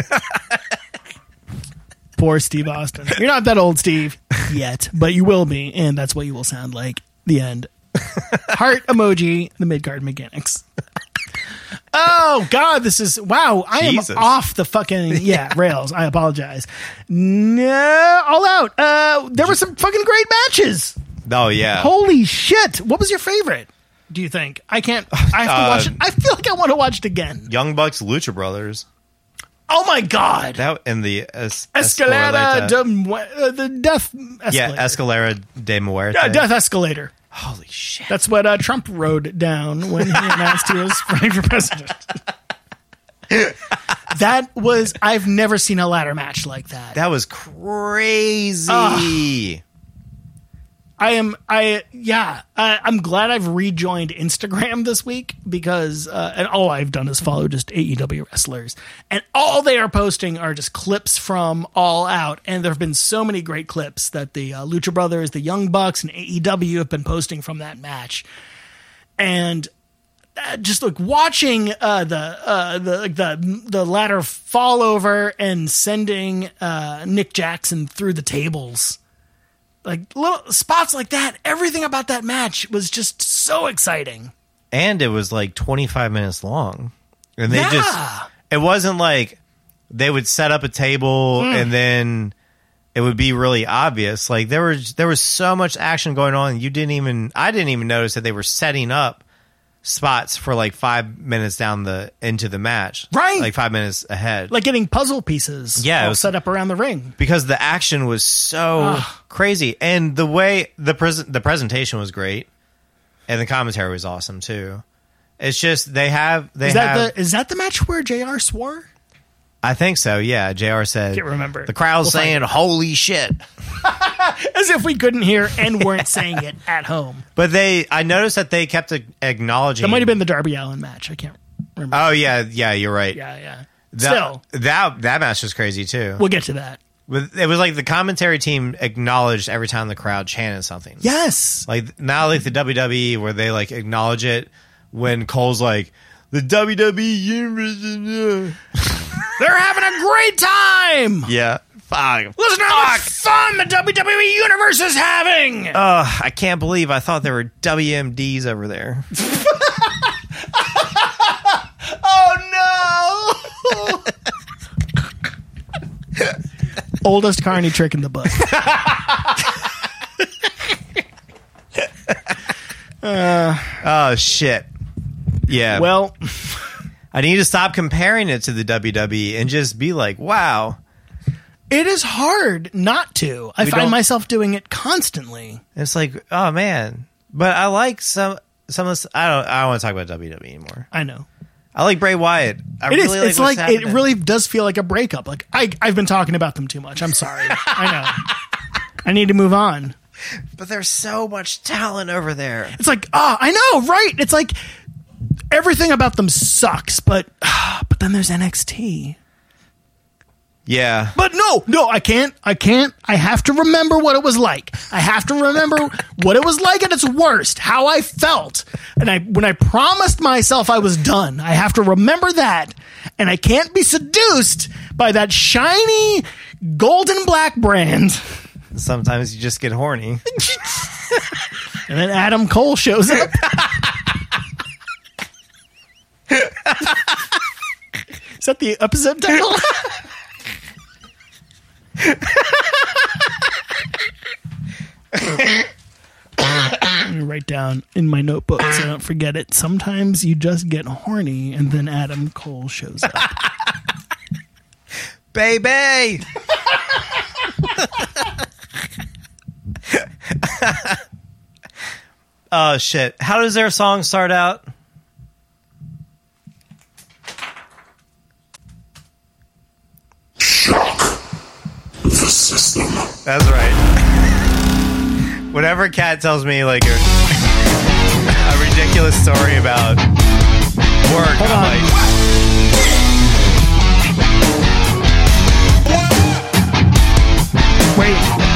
Poor Steve Austin. You're not that old, Steve, yet, but you will be, and that's what you will sound like. The end. Heart emoji, the mid-card mechanics. Oh, God, this is... Wow, I am Jesus. off the fucking... Yeah, rails. I apologize. No, All Out. Uh, there were some fucking great matches. Oh yeah, Holy shit. What was your favorite, do you think? I can't... I have to Uh, watch it. I feel like I want to watch it again. Young Bucks, Lucha Brothers. Oh, my God. That and the es- Escalada, Escalada- de, Mu- uh, the death escalator. yeah, Escalera de Muerte. Yeah, death escalator. Holy shit! That's what uh, Trump rode down when he announced he was running for president. That was, I've never seen a ladder match like that. That was crazy. I am, I, yeah, I, I'm glad I've rejoined Instagram this week because, uh, and all I've done is follow just A E W wrestlers, and all they are posting are just clips from All Out. And there have been so many great clips that the uh, Lucha Brothers, the Young Bucks, and A E W have been posting from that match. And uh, just like watching uh, the, uh, the, like the, the ladder fall over and sending uh, Nick Jackson through the tables. Like little spots like that, everything about that match was just so exciting. And it was like twenty-five minutes long. And they Yeah. just, it wasn't like they would set up a table Mm. and then it would be really obvious. Like there was, there was so much action going on. You didn't even, I didn't even notice that they were setting up spots for like five minutes down the, into the match. Right. Like five minutes ahead. Like getting puzzle pieces Yeah, it all was- set up around the ring. because the action was so Ugh. crazy, and the way the pres- the presentation was great, and the commentary was awesome too. It's just they have they Is that have. the is that the match where J R swore? I think so. Yeah, J R said. Can't remember. The crowd's We'll find saying "Holy shit!" As if we couldn't hear and weren't saying it at home. But they, I noticed that they kept a- acknowledging. That might have been the Darby Allin match. I can't remember. Oh yeah, yeah, you're right. yeah, yeah. That, Still, that that match was crazy too. we'll get to that. With- It was like the commentary team acknowledged every time the crowd chanted something. Yes. Like not like the W W E where they like acknowledge it when Cole's like the W W E universe. They're having a great time. Yeah, fuck. Listen to how much fun the W W E universe is having. Oh, I can't believe I thought there were W M Ds over there. Oh no! Oldest Carney trick in the book. Oh shit. Yeah. Well, I need to stop comparing it to the W W E and just be like, wow. it is hard not to. I We find don't- myself doing it constantly. It's like, oh man. But I like some some of this. I don't. I don't want to talk about W W E anymore. I know. I like Bray Wyatt. I It is. really like It's what's like it happening. really does feel like a breakup. Like I, I've been talking about them too much. I'm sorry. I know. I need to move on. But there's so much talent over there. It's like, ah, I know, right? It's like everything about them sucks, but ah, but then there's N X T. Yeah. But no, no, I can't. I can't. I have to remember what it was like. I have to remember what it was like at its worst, how I felt. And I, when I promised myself I was done, I have to remember that. And I can't be seduced by that shiny golden black brand. Sometimes you just get horny. And then Adam Cole shows up. Is that the episode title? I'm gonna write down in my notebook so I don't forget it. Sometimes you just get horny and then Adam Cole shows up. Baby! Oh, shit. How does their song start out? The system. That's right. Whenever Kat tells me like a, a ridiculous story about work, Hold I'm on. like, Wait.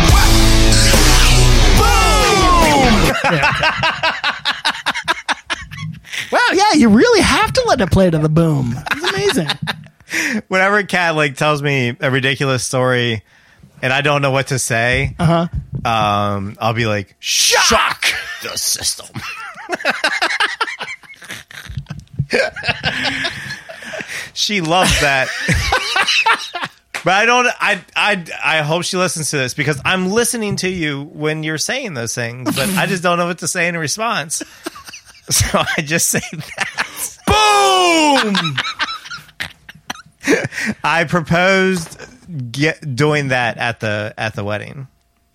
Yeah. Wow, yeah, you really have to let it play to the boom. It's amazing. whenever Kat like tells me a ridiculous story and I don't know what to say, Uh-huh. um, I'll be like, shock the system. She loves that. But I don't. I I I hope she listens to this because I'm listening to you when you're saying those things, but I just don't know what to say in response. So I just say that. Boom! I proposed get, doing that at the at the wedding.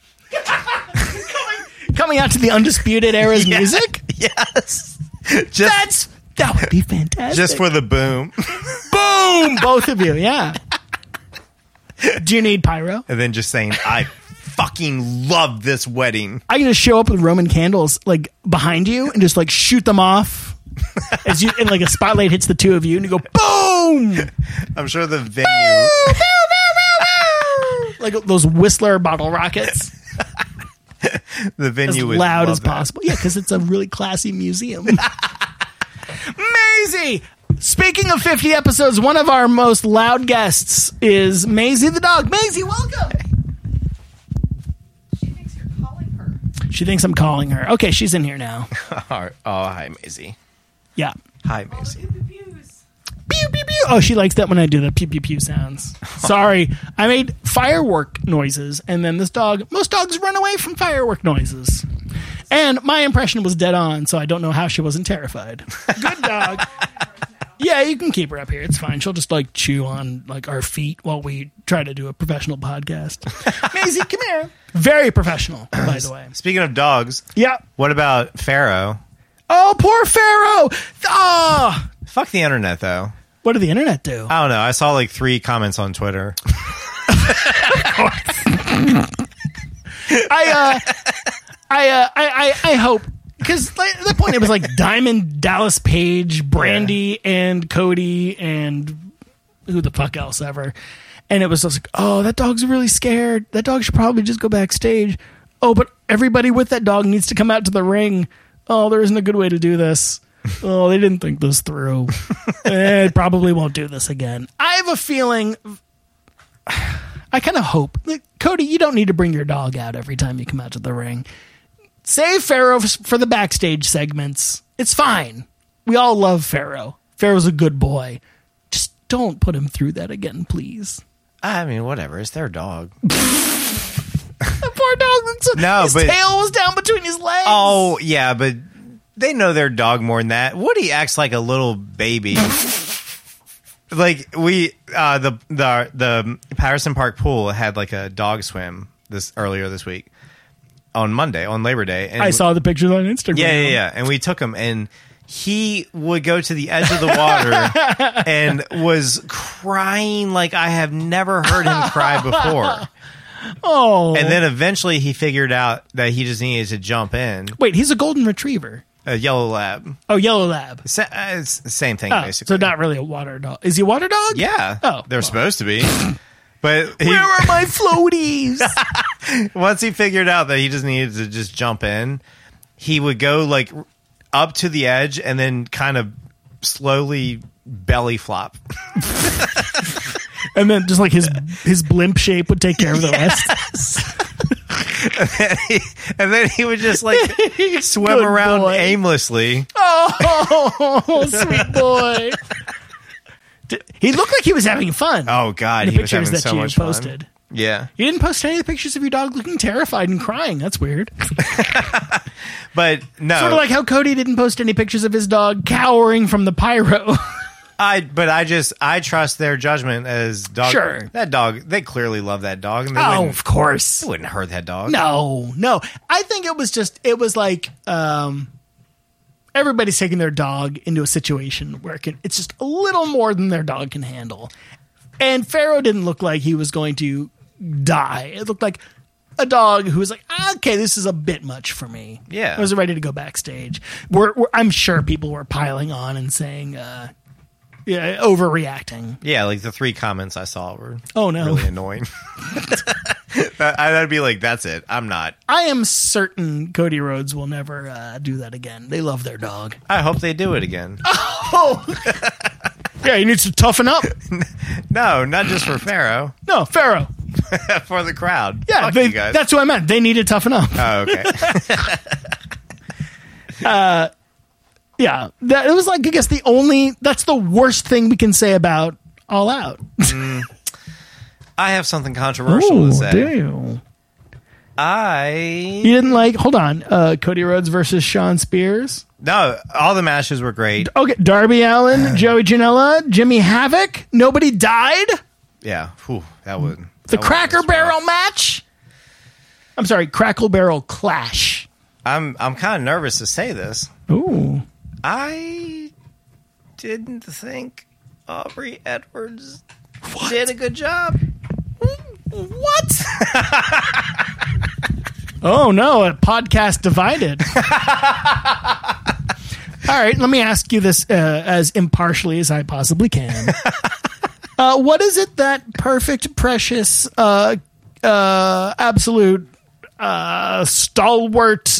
Coming out to the Undisputed Era's Yeah. music? Yes. Just That's that would be fantastic. just for the boom, boom, both of you, yeah. Do you need pyro? and then just saying, "I fucking love this wedding." I'm gonna show up with Roman candles like behind you and just like shoot them off as you and like a spotlight hits the two of you and you go boom, I'm sure the venue. like those Whistler bottle rockets, The as venue would loud love as that. possible. Yeah, because it's a really classy museum. Maisie. Speaking of fifty episodes, one of our most loud guests is Maisie the dog. Maisie, welcome. She thinks you're calling her. She thinks I'm calling her. Okay, she's in here now. Oh, hi, Maisie. Yeah. Hi, Maisie. Pew, pew, pew. Oh, she likes that when I do the pew, pew, pew sounds. Sorry. I made firework noises, and then this dog, most dogs run away from firework noises. And my impression was dead on, so I don't know how she wasn't terrified. Good dog. Yeah, you can keep her up here. It's fine. She'll just like chew on like our feet while we try to do a professional podcast. Maisie, come here. Very professional, by the way. Speaking of dogs, Yeah. what about Pharaoh? Oh, poor Pharaoh. Oh, Fuck the internet, though. what did the internet do? I don't know. I saw like three comments on Twitter. I, uh, I, uh, I, I, I hope because like, at that point it was like Diamond, Dallas Page, Brandy, and Cody, and who the fuck else ever. And it was just like, oh, that dog's really scared. That dog should probably just go backstage. Oh, but everybody with that dog needs to come out to the ring. Oh, there isn't a good way to do this. Oh, they didn't think this through. eh, probably won't do this again. I have a feeling. I kind of hope. Like, Cody, you don't need to bring your dog out every time you come out to the ring. Save Pharaoh f- for the backstage segments. It's fine. We all love Pharaoh. Pharaoh's a good boy. Just don't put him through that again, please. I mean, whatever. It's their dog. The poor dog. It's- No, his but- tail was down between his legs. Oh, yeah, but they know their dog more than that. Woody acts like a little baby. Like we, uh, the the the Patterson Park pool had like a dog swim this earlier this week on Monday on Labor Day. And I saw the pictures on Instagram. Yeah, yeah, yeah. And we took him, and he would go to the edge of the water and was crying like I have never heard him cry before. Oh. And then eventually he figured out that he just needed to jump in. Wait, he's a golden retriever. A yellow lab. Oh, yellow lab. Sa- uh, it's the same thing, Oh, basically. so not really a water dog. Is he a water dog? Yeah. Oh, They're well. supposed to be. But he, Where are my floaties? once he figured out that he just needed to just jump in, he would go like up to the edge and then kind of slowly belly flop. And then just like his his blimp shape would take care of the rest. and, then he, and then he would just like swim Good around boy. aimlessly. Oh, sweet boy. D- He looked like he was having fun. Oh God, the he was pictures having that so you much posted. fun. Yeah, You didn't post any of the pictures of your dog looking terrified and crying. That's weird. but no, Sort of like how Cody didn't post any pictures of his dog cowering from the pyro. I. But I just I trust their judgment as dog. Sure. That dog. They clearly love that dog, and they Oh, wouldn't, of course. they wouldn't hurt that dog. No, no. I think it was just, it was like, um, everybody's taking their dog into a situation where it can, it's just a little more than their dog can handle. And Pharaoh didn't look like he was going to die. It looked like a dog who was like, okay, this is a bit much for me. Yeah. I was ready to go backstage. We're, we're, I'm sure people were piling on and saying, uh, yeah, overreacting. Yeah, like the three comments I saw were Oh, no. really annoying. I'd be like, that's it. I'm not. I am certain Cody Rhodes will never uh, do that again. They love their dog. I hope they do it again. Oh, yeah, he needs to toughen up. No, not just for Pharaoh. No, Pharaoh. For the crowd. Yeah, Fuck they, you guys. that's what I meant. They need to toughen up. Oh, okay. Yeah, that it was like I guess the only that's the worst thing we can say about All Out. I have something controversial to say. damn! I You didn't like? Hold on, uh, Cody Rhodes versus Shawn Spears. no, all the matches were great. Okay, Darby Allin, Joey Janela, Jimmy Havoc. Nobody died. Yeah, whew, that would The that Cracker was rough. Barrel match. I'm sorry, Crackle Barrel Clash. I'm I'm kind of nervous to say this. Ooh. I didn't think Aubrey Edwards did a good job. What? Oh no, a podcast divided. All right, let me ask you this uh, as impartially as I possibly can. Uh, what is it that perfect, precious, uh, uh, absolute, uh, stalwart,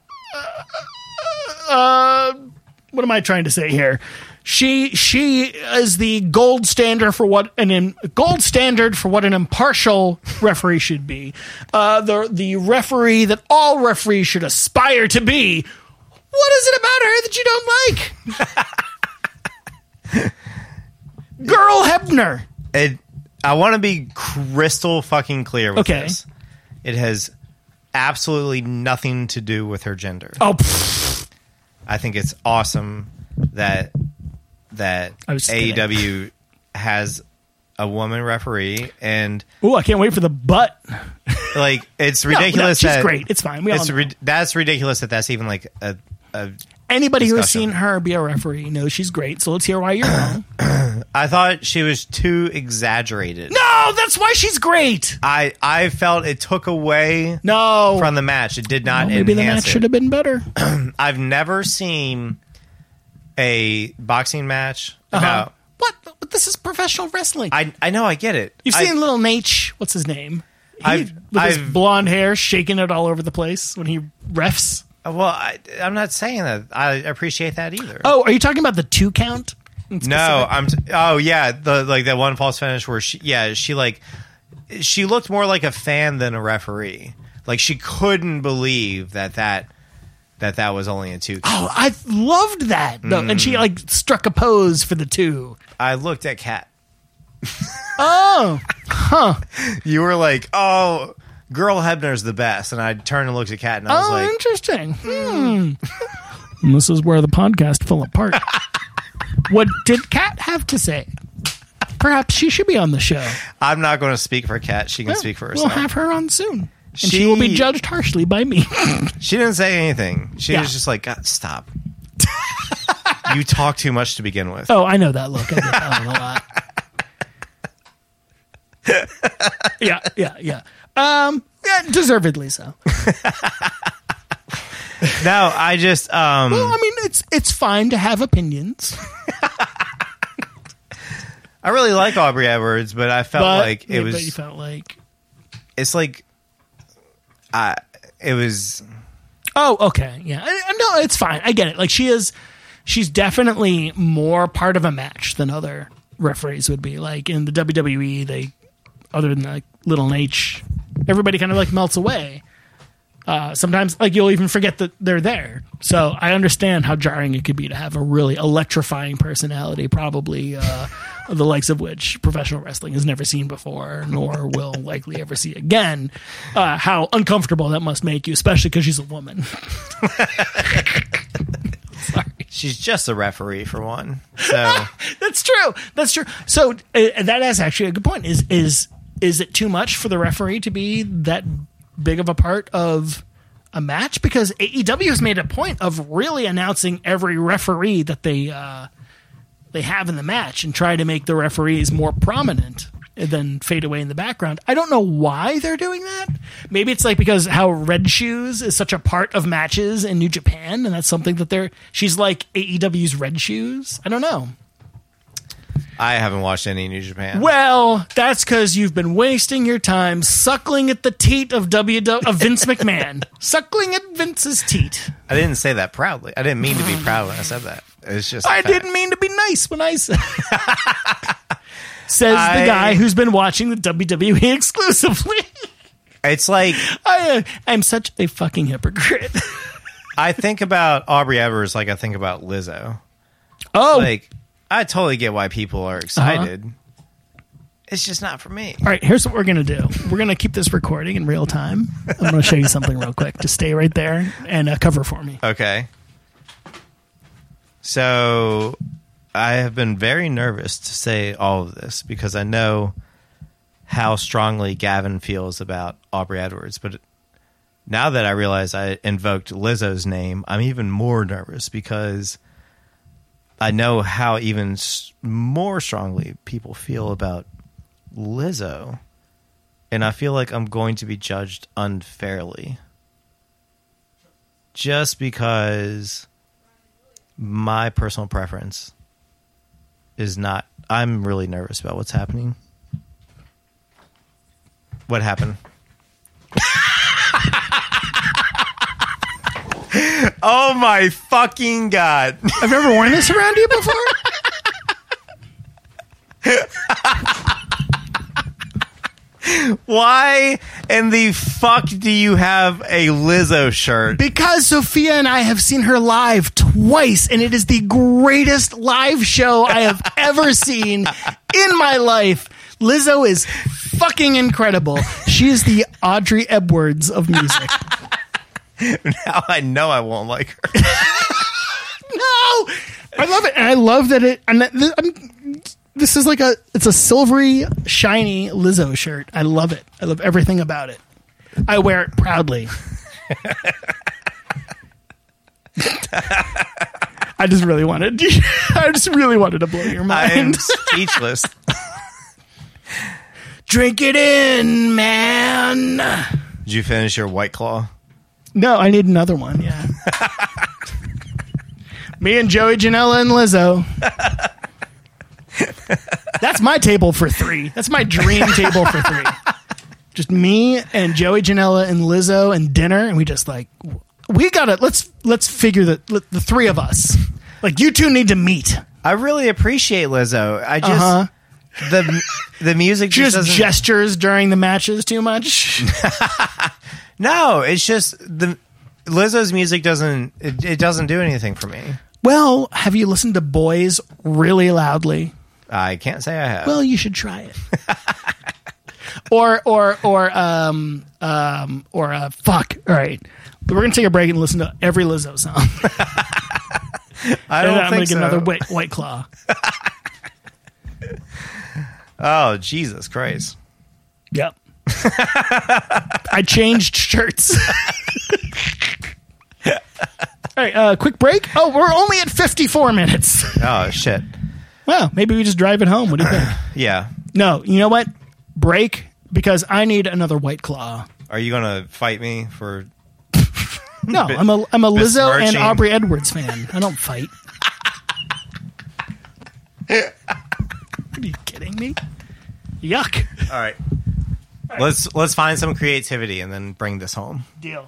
uh, what am I trying to say here? She she is the gold standard for what an in, gold standard for what an impartial referee should be. Uh, the the referee that all referees should aspire to be. What is it about her that you don't like? Girl Hebner. It. I want to be crystal fucking clear with Okay. this. It has absolutely nothing to do with her gender. Oh, pfft. I think it's awesome that that I was just A E W has a woman referee, and Ooh, I can't wait for the butt. like it's No, no, ridiculous. she's that, great. It's fine. We all It's know. ri- that's ridiculous that that's even like a. a Anybody who has discussion. seen her be a referee knows she's great. So let's hear why you're wrong. I thought she was too exaggerated. No, that's why she's great. I I felt it took away No, from the match. It did not Well, maybe the enhance match it. should have been better. I've never seen a boxing match Uh-huh. about. What? But this is professional wrestling. I I know I get it. You've I- seen Little Nate? What's his name? He, I've- with his I've- blonde hair, shaking it all over the place when he refs. Well, I, I'm not saying that. I appreciate that either. Oh, are you talking about the two count? in no, specific? I'm. T- oh yeah, the like that one false finish where she. Yeah, she like. She looked more like a fan than a referee. Like she couldn't believe that that that that was only a two. Oh, I loved that. though. And Mm. she like struck a pose for the two. I looked at Kat. Oh, You were like, "Oh, Girl Hebner's the best," and I turned and looked at Kat, and I was oh, like, interesting. Hmm. And this is where the podcast fell apart. What did Kat have to say? Perhaps she should be on the show. "I'm not going to speak for Kat. She can speak for We'll herself." have her on soon. And she, will be She- judged harshly by me. She didn't say anything. She Yeah. was just like, God, "Stop." You talk too much to begin with. Oh, I know that look. I get that one a lot. yeah, yeah, yeah. Um, yeah, deservedly so. No, I just um Well, I mean, it's it's fine to have opinions, I really like Aubrey Edwards, but I felt but, like it yeah, was but you felt like, it's like I it was oh, okay, yeah, I, I- no, it's fine. I get it. Like she is, she's definitely more part of a match than other referees would be. Like in the W W E, they, other than like Little H, everybody kind of like melts away. Uh, sometimes, like, you'll even forget that they're there. So I understand how jarring it could be to have a really electrifying personality, probably uh, the likes of which professional wrestling has never seen before, nor will likely ever see again. Uh, how uncomfortable that must make you, especially because she's a woman. Sorry. she's just a referee for one. So That's true. That's true. So uh, that is actually a good point. Is is is it too much for the referee to be that big of a part of a match? Because A E W has made a point of really announcing every referee that they uh, they have in the match and try to make the referees more prominent and then fade away in the background. I don't know why they're doing that. Maybe it's like because how Red Shoes is such a part of matches in New Japan, and that's something that they're she's like A E W's Red Shoes. I don't know. I haven't watched any New Japan. Well, that's because you've been wasting your time suckling at the teat of W W of Vince McMahon. Suckling at Vince's teat. I didn't say that proudly. I didn't mean to be proud when I said that. It's just a I fact. didn't mean to be nice when I said. Says I- the guy who's been watching the W W E exclusively. It's like I, uh, I'm such a fucking hypocrite. I think about Aubrey Edwards like I think about Lizzo. Oh, Like I totally get why people are excited. It's just not for me. all right. Here's what we're gonna do. We're gonna keep this recording in real time. I'm gonna show you something real quick. Just stay right there and uh, cover for me. Okay. So I have been very nervous to say all of this because I know how strongly Gavin feels about Aubrey Edwards. But now that I realize I invoked Lizzo's name, I'm even more nervous because I know how even s- more strongly people feel about Lizzo. And I feel like I'm going to be judged unfairly. Just because my personal preference is not. I'm really nervous about what's happening. What happened? Oh my fucking god. Have you ever worn this around you before? Why in the fuck do you have a Lizzo shirt? Because Sophia and I have seen her live twice, and it is the greatest live show I have ever seen in my life. Lizzo is fucking incredible. She is the Audrey Edwards of music. Now I know I won't like her. No! I love it. And I love that it... And th- I'm, this is like a... It's a silvery, shiny Lizzo shirt. I love it. I love everything about it. I wear it proudly. I just really wanted... I just really wanted to blow your I'm mind. speechless. Drink it in, man. Did you finish your White Claw? No, I need another one, yeah. Me and Joey Janela and Lizzo. That's my table for three. That's my dream table for three. Just me and Joey Janela and Lizzo and dinner, and we just like we gotta let's let's figure the the three of us. Like you two need to meet. I really appreciate Lizzo. I just Uh-huh. the the music She just just doesn't. gestures during the matches too much. No, it's just the Lizzo's music doesn't it, it doesn't do anything for me. Well, have you listened to Boys really loudly? I can't say I have. Well, you should try it. or or or um um or uh fuck. All right, we're gonna take a break and listen to every Lizzo song. I don't And I'm think gonna so. get another white, white Claw. Oh Jesus Christ! Yep. I changed shirts. All right, uh, quick break. Oh, we're only at fifty-four minutes. Oh shit! Well, maybe we just drive it home. What do you think? Yeah. No, you know what? Break. because I need another White Claw. Are you gonna fight me for? No, I'm a I'm a Lizzo and besmirching? Aubrey Edwards fan. I don't fight. Are you kidding me? Yuck. All right. Let's let's find some creativity and then bring this home. Deal.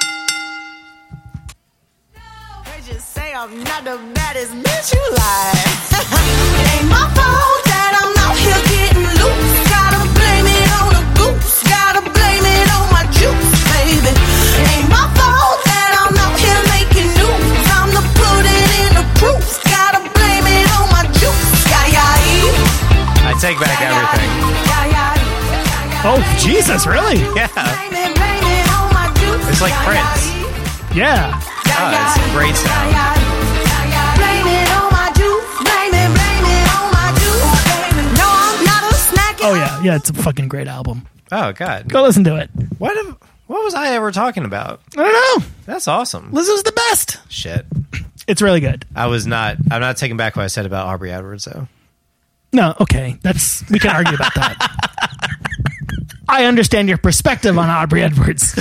Just say I'm not the baddest bitch you like. It ain't my fault that I'm out here getting loose. Gotta blame it on the goose. Gotta blame it on my juice, baby. It ain't my fault that I'm out here making news. I'm the put it in the proof. Gotta blame it on my juice. Yeah, yeah, I take back everything. yeah, yeah. Oh, Jesus, really? Yeah, Blame it, blame it on my juice. It's like Yeah, Prince. Yeah. Oh, it's a great sound. Blame it on my juice. Blame it, blame it on my juice. No, I'm not a snack. Oh, yeah. Yeah, it's a fucking great album. Oh God, Go listen to it. what have, what was I ever talking about? I don't know. That's awesome. Lizzo's the best. Shit, It's really good. I was not. I'm not taking back what I said about Aubrey Edwards though. No, okay. That's we can argue about that. I understand your perspective on Aubrey Edwards.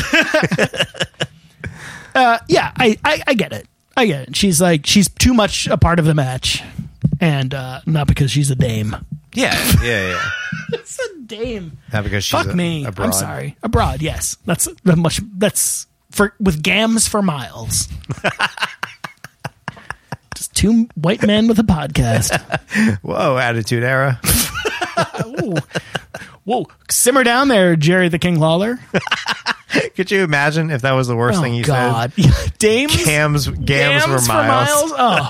uh, yeah, I, I, I get it. I get it. She's like she's too much a part of the match, and uh, not because she's a dame. Yeah, yeah, yeah. It's a dame. Not because she's Fuck a, me. abroad. I'm sorry. Abroad, yes. That's that much. That's for with gams for miles. Just two white men with a podcast. Whoa, Attitude Era. Ooh. Whoa, simmer down there, Jerry the King Lawler. Could you imagine if that was the worst Oh thing you God, said? dames, Gams, gams, Gams for miles. Oh.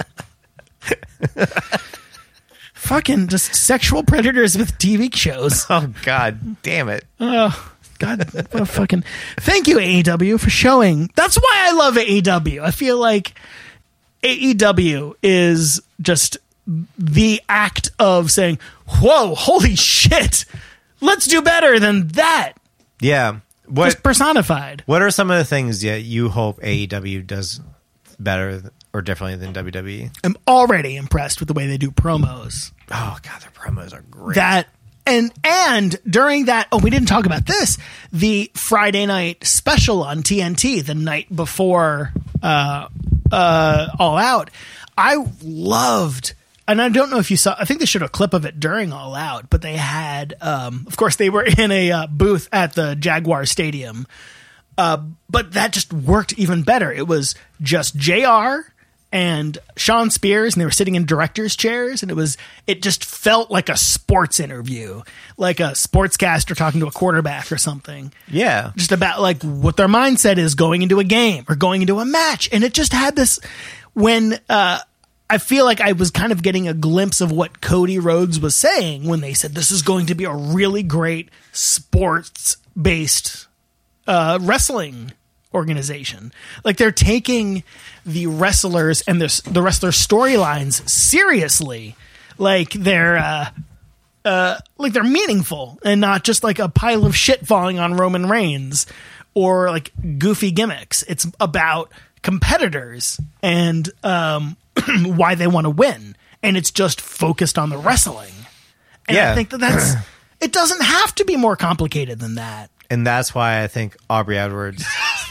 Fucking just sexual predators with T V shows. Oh God, damn it! Oh, God, what a fucking. Thank you, A E W, for showing. That's why I love A E W. I feel like A E W is just the act of saying, whoa, holy shit, let's do better than that. Yeah. What Just personified. What are some of the things that you hope A E W does better or differently than W W E? I'm already impressed with the way they do promos. Oh God, their promos are great. That and and during that, oh, we didn't talk about this. The Friday night special on T N T, the night before uh, uh, All Out, I loved. And I don't know if you saw. I think they showed a clip of it during All Out, but they had, um, of course, they were in a uh, booth at the Jaguar Stadium. Uh, but that just worked even better. It was just J R and Sean Spears, and they were sitting in directors' chairs, and it was it just felt like a sports interview, like a sportscaster talking to a quarterback or something. Yeah. Just about like what their mindset is going into a game or going into a match, and it just had this when. Uh, I feel like I was kind of getting a glimpse of what Cody Rhodes was saying when they said this is going to be a really great sports-based uh, wrestling organization. Like they're taking the wrestlers and the, the wrestler storylines seriously. Like they're uh, uh, like they're meaningful and not just like a pile of shit falling on Roman Reigns or like goofy gimmicks. It's about competitors and um, why they want to win, and it's just focused on the wrestling. And Yeah. I think that that's it doesn't have to be more complicated than that. And that's why I think Aubrey Edwards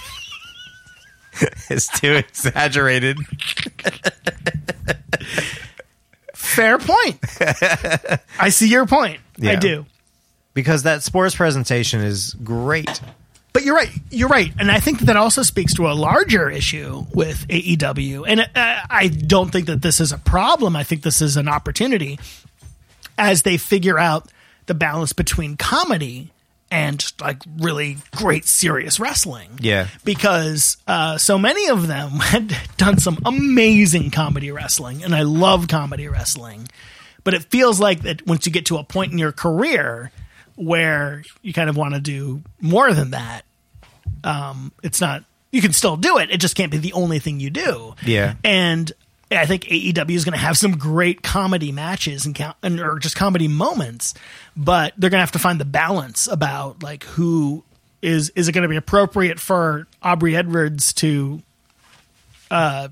is too exaggerated. Fair point. I see your point. I Yeah. do. Because that sports presentation is great. But you're right. You're right. And I think that also speaks to a larger issue with A E W. And uh, I don't think that this is a problem. I think this is an opportunity as they figure out the balance between comedy and just like really great serious wrestling. Yeah. Because uh, so many of them had done some amazing comedy wrestling, and I love comedy wrestling. But it feels like that once you get to a point in your career where you kind of want to do more than that, um, it's not, you can still do it. It just can't be the only thing you do. Yeah. And I think A E W is going to have some great comedy matches and, count, and or just comedy moments, but they're going to have to find the balance about like who is, is it going to be appropriate for Aubrey Edwards to, uh,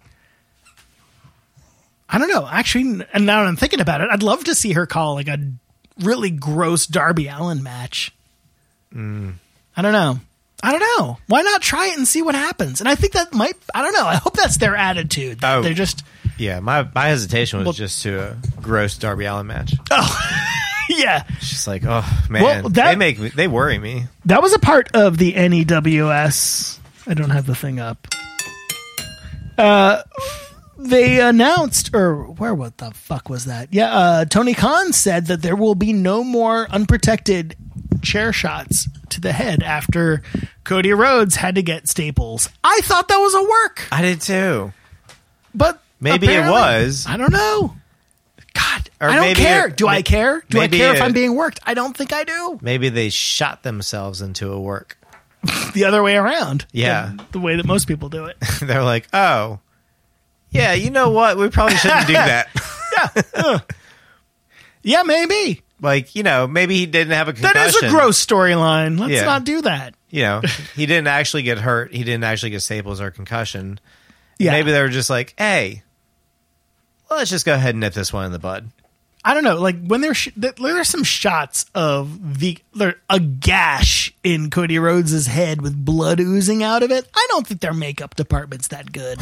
I don't know. Actually, and now that I'm thinking about it, I'd love to see her call like a really gross Darby Allin match. Mm. I don't know. I don't know. Why not try it and see what happens? And I think that might, I don't know. I hope that's their attitude. That Oh. They're just, Yeah, my, my hesitation was Well- just to a gross Darby Allin match. yeah. It's just like, oh man, Well, that- they make me, they worry me. That was a part of the N E W S. I don't have the thing up. Uh, they announced, or where, what the fuck was that? Yeah, uh, Tony Khan said that there will be no more unprotected chair shots to the head after Cody Rhodes had to get staples. I thought that was a work, I did too. but Maybe it apparently- was. I don't know. God, Or I don't maybe care. it- Do I may- care? Do I maybe care if it- I'm being worked? I don't think I do. Maybe they shot themselves into a work. The other way around. Yeah. The, the way that most people do it. They're like, oh, yeah, you know what? We probably shouldn't do that. Yeah, maybe. Like, you know, maybe he didn't have a concussion. That is a gross storyline. Let's Yeah. not do that. You know, he didn't actually get hurt. He didn't actually get staples or concussion. Yeah. Maybe they were just like, hey, well, let's just go ahead and nip this one in the bud. I don't know. Like when there's sh- there's some shots of the there a gash in Cody Rhodes' head with blood oozing out of it. I don't think their makeup department's that good.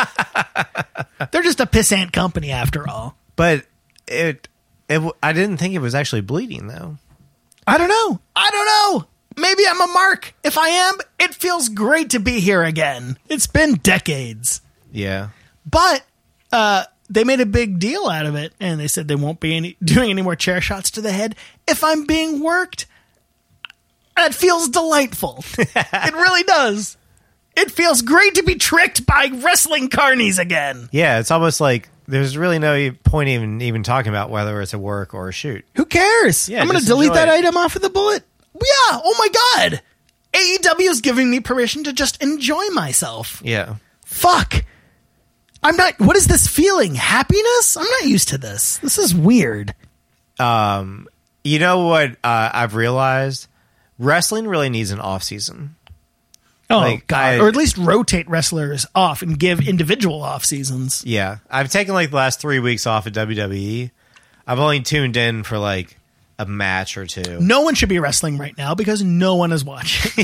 They're just a pissant company after all. But it, it, w- I didn't think it was actually bleeding though. I don't know. I don't know. Maybe I'm a mark. If I am, it feels great to be here again. It's been decades. Yeah. But uh, they made a big deal out of it, and they said they won't be any, doing any more chair shots to the head. If I'm being worked, that feels delightful. It really does. It feels great to be tricked by wrestling carnies again. Yeah. It's almost like there's really no e- point even, even talking about whether it's a work or a shoot. Who cares? Yeah, I'm going to just delete enjoy that it. item off of the bullet. Yeah. Oh my God. A E W is giving me permission to just enjoy myself. Yeah. Fuck. I'm not. What is this feeling? Happiness? I'm not used to this. This is weird. Um, you know what uh, I've realized? Wrestling really needs an off season. Oh Like, God! I- or at least rotate wrestlers off and give individual off seasons. Yeah, I've taken like the last three weeks off at W W E. I've only tuned in for like a match or two. No one should be wrestling right now because no one is watching.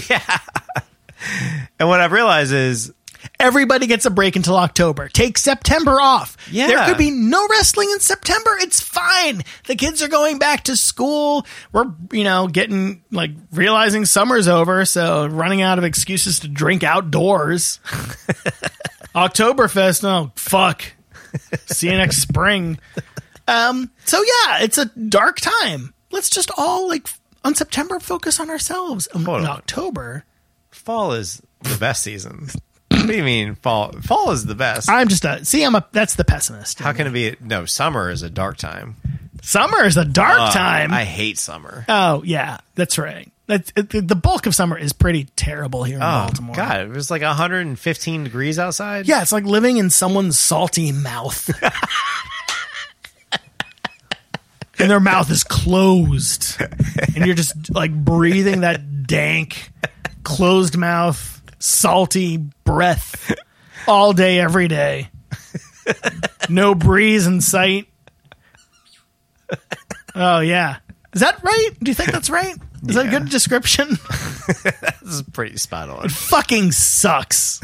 And what I've realized is, Everybody gets a break until October. Take September off. Yeah. There could be no wrestling in September. It's fine. The kids are going back to school. We're, you know, getting like realizing summer's over, so running out of excuses to drink outdoors. Oktoberfest, oh fuck. See you next spring. Um, so yeah, it's a dark time. Let's just all like on September focus on ourselves. Um, Hold in on. October, fall is the best season. What do you mean fall? Fall is the best. I'm just a see. I'm a that's the pessimist. How can it be? No, summer is a dark time. Summer is a dark Uh, time. I hate summer. Oh yeah, that's right. That's it, the bulk of summer is pretty terrible here in Oh Baltimore. God, it was like one hundred fifteen degrees outside. Yeah, it's like living in someone's salty mouth. And their mouth is closed. And you're just like breathing that dank, closed mouth, salty breath all day, every day. No breeze in sight. Oh, yeah. Is that right? Do you think that's right? Is that a Yeah. good description? This is pretty spot on. Fucking sucks.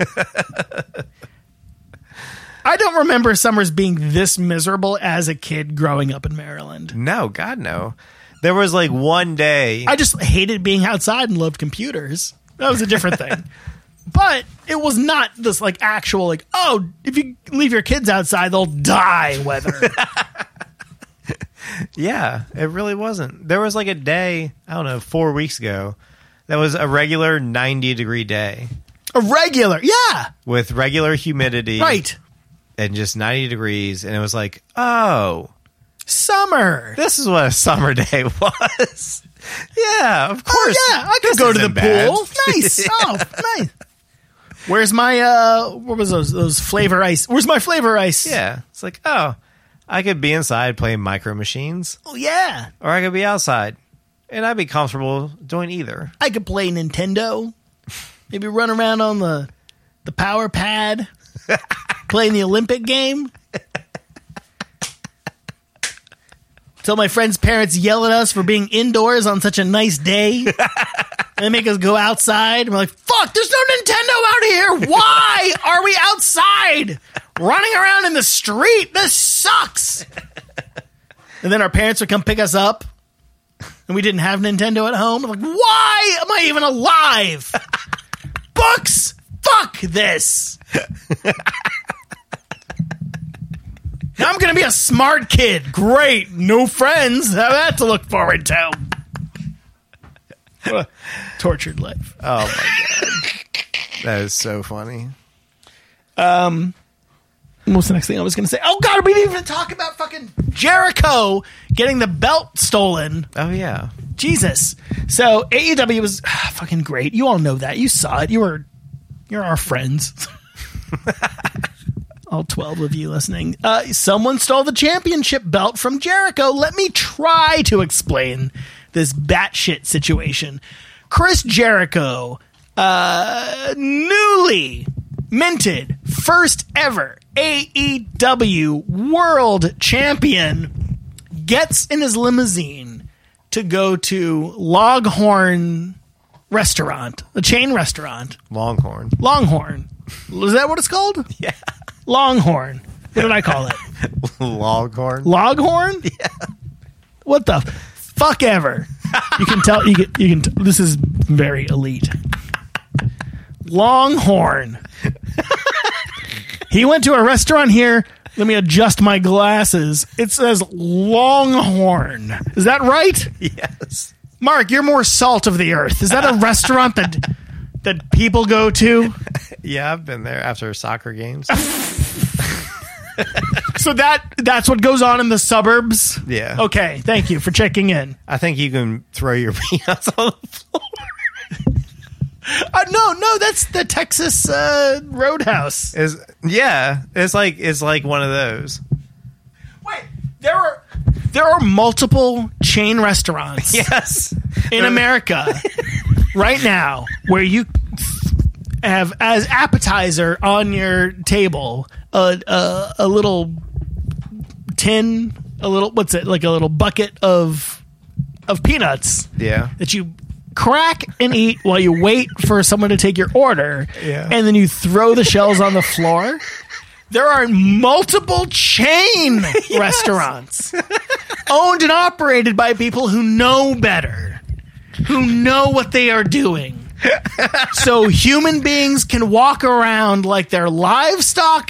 I don't remember summers being this miserable as a kid growing up in Maryland. No, God, no. There was like one day. I just hated being outside and loved computers. That was a different thing. But it was not this like actual like, oh, if you leave your kids outside, they'll die weather. Yeah, it really wasn't. There was like a day, I don't know, four weeks ago, that was a regular ninety degree day A regular. Yeah. with regular humidity. Right. And just ninety degrees. And it was like, oh, Summer. this is what a summer day was. Yeah, of Oh, course. yeah. I could This go to the isn't bad. pool. Nice. Oh, nice. Where's my, uh, what was those, those flavor ice? Where's my flavor ice? Yeah. It's like, oh, I could be inside playing Micro Machines, Oh, yeah. or I could be outside. And I'd be comfortable doing either. I could play Nintendo. Maybe run around on the the power pad. Playing the Olympic game. Till my friends' parents yell at us for being indoors on such a nice day. And they make us go outside. And we're like, fuck, there's no Nintendo out here. Why are we outside running around in the street? This sucks. And then our parents would come pick us up. And we didn't have Nintendo at home. I'm like, why am I even alive? Books. Fuck this. Now I'm going to be a smart kid. Great. No friends. Have that to look forward to. What a tortured life. Oh, my God. That is so funny. Um, what's the next thing I was going to say? Oh, God, we didn't even talk about fucking Jericho getting the belt stolen. Oh, yeah. Jesus. So A E W was ah, fucking great. You all know that. You saw it. You were, you're our friends. All twelve of you listening. Uh, someone stole the championship belt from Jericho. Let me try to explain this batshit situation. Chris Jericho, uh, newly minted, first ever A E W World Champion, gets in his limousine to go to Longhorn Restaurant, a chain restaurant. Longhorn. Longhorn. Is that what it's called? Yeah. Longhorn. What did I call it? Longhorn. Longhorn? Yeah. What the fuck ever? You can tell. You can. You can. T- this is very elite. Longhorn. He went to a restaurant here. Let me adjust my glasses. It says Longhorn. Is that right? Yes. Mark, you're more salt of the earth. Is that a restaurant that that people go to? Yeah, I've been there after soccer games. So that that's what goes on in the suburbs? Yeah. Okay, thank you for checking in. I think you can throw your peanuts on the floor. Uh, no, no, that's the Texas uh, Roadhouse. Is yeah, it's like it's like one of those. Wait, there are there are multiple chain restaurants Yes. in America right now where you have as appetizer on your table a a, a little tin, a little what's it like a little bucket of of peanuts. Yeah. That you crack and eat while you wait for someone to take your order. Yeah. And then you throw the shells on the floor. There are multiple chain yes. restaurants owned and operated by people who know better, who know what they are doing. So human beings can walk around like they're livestock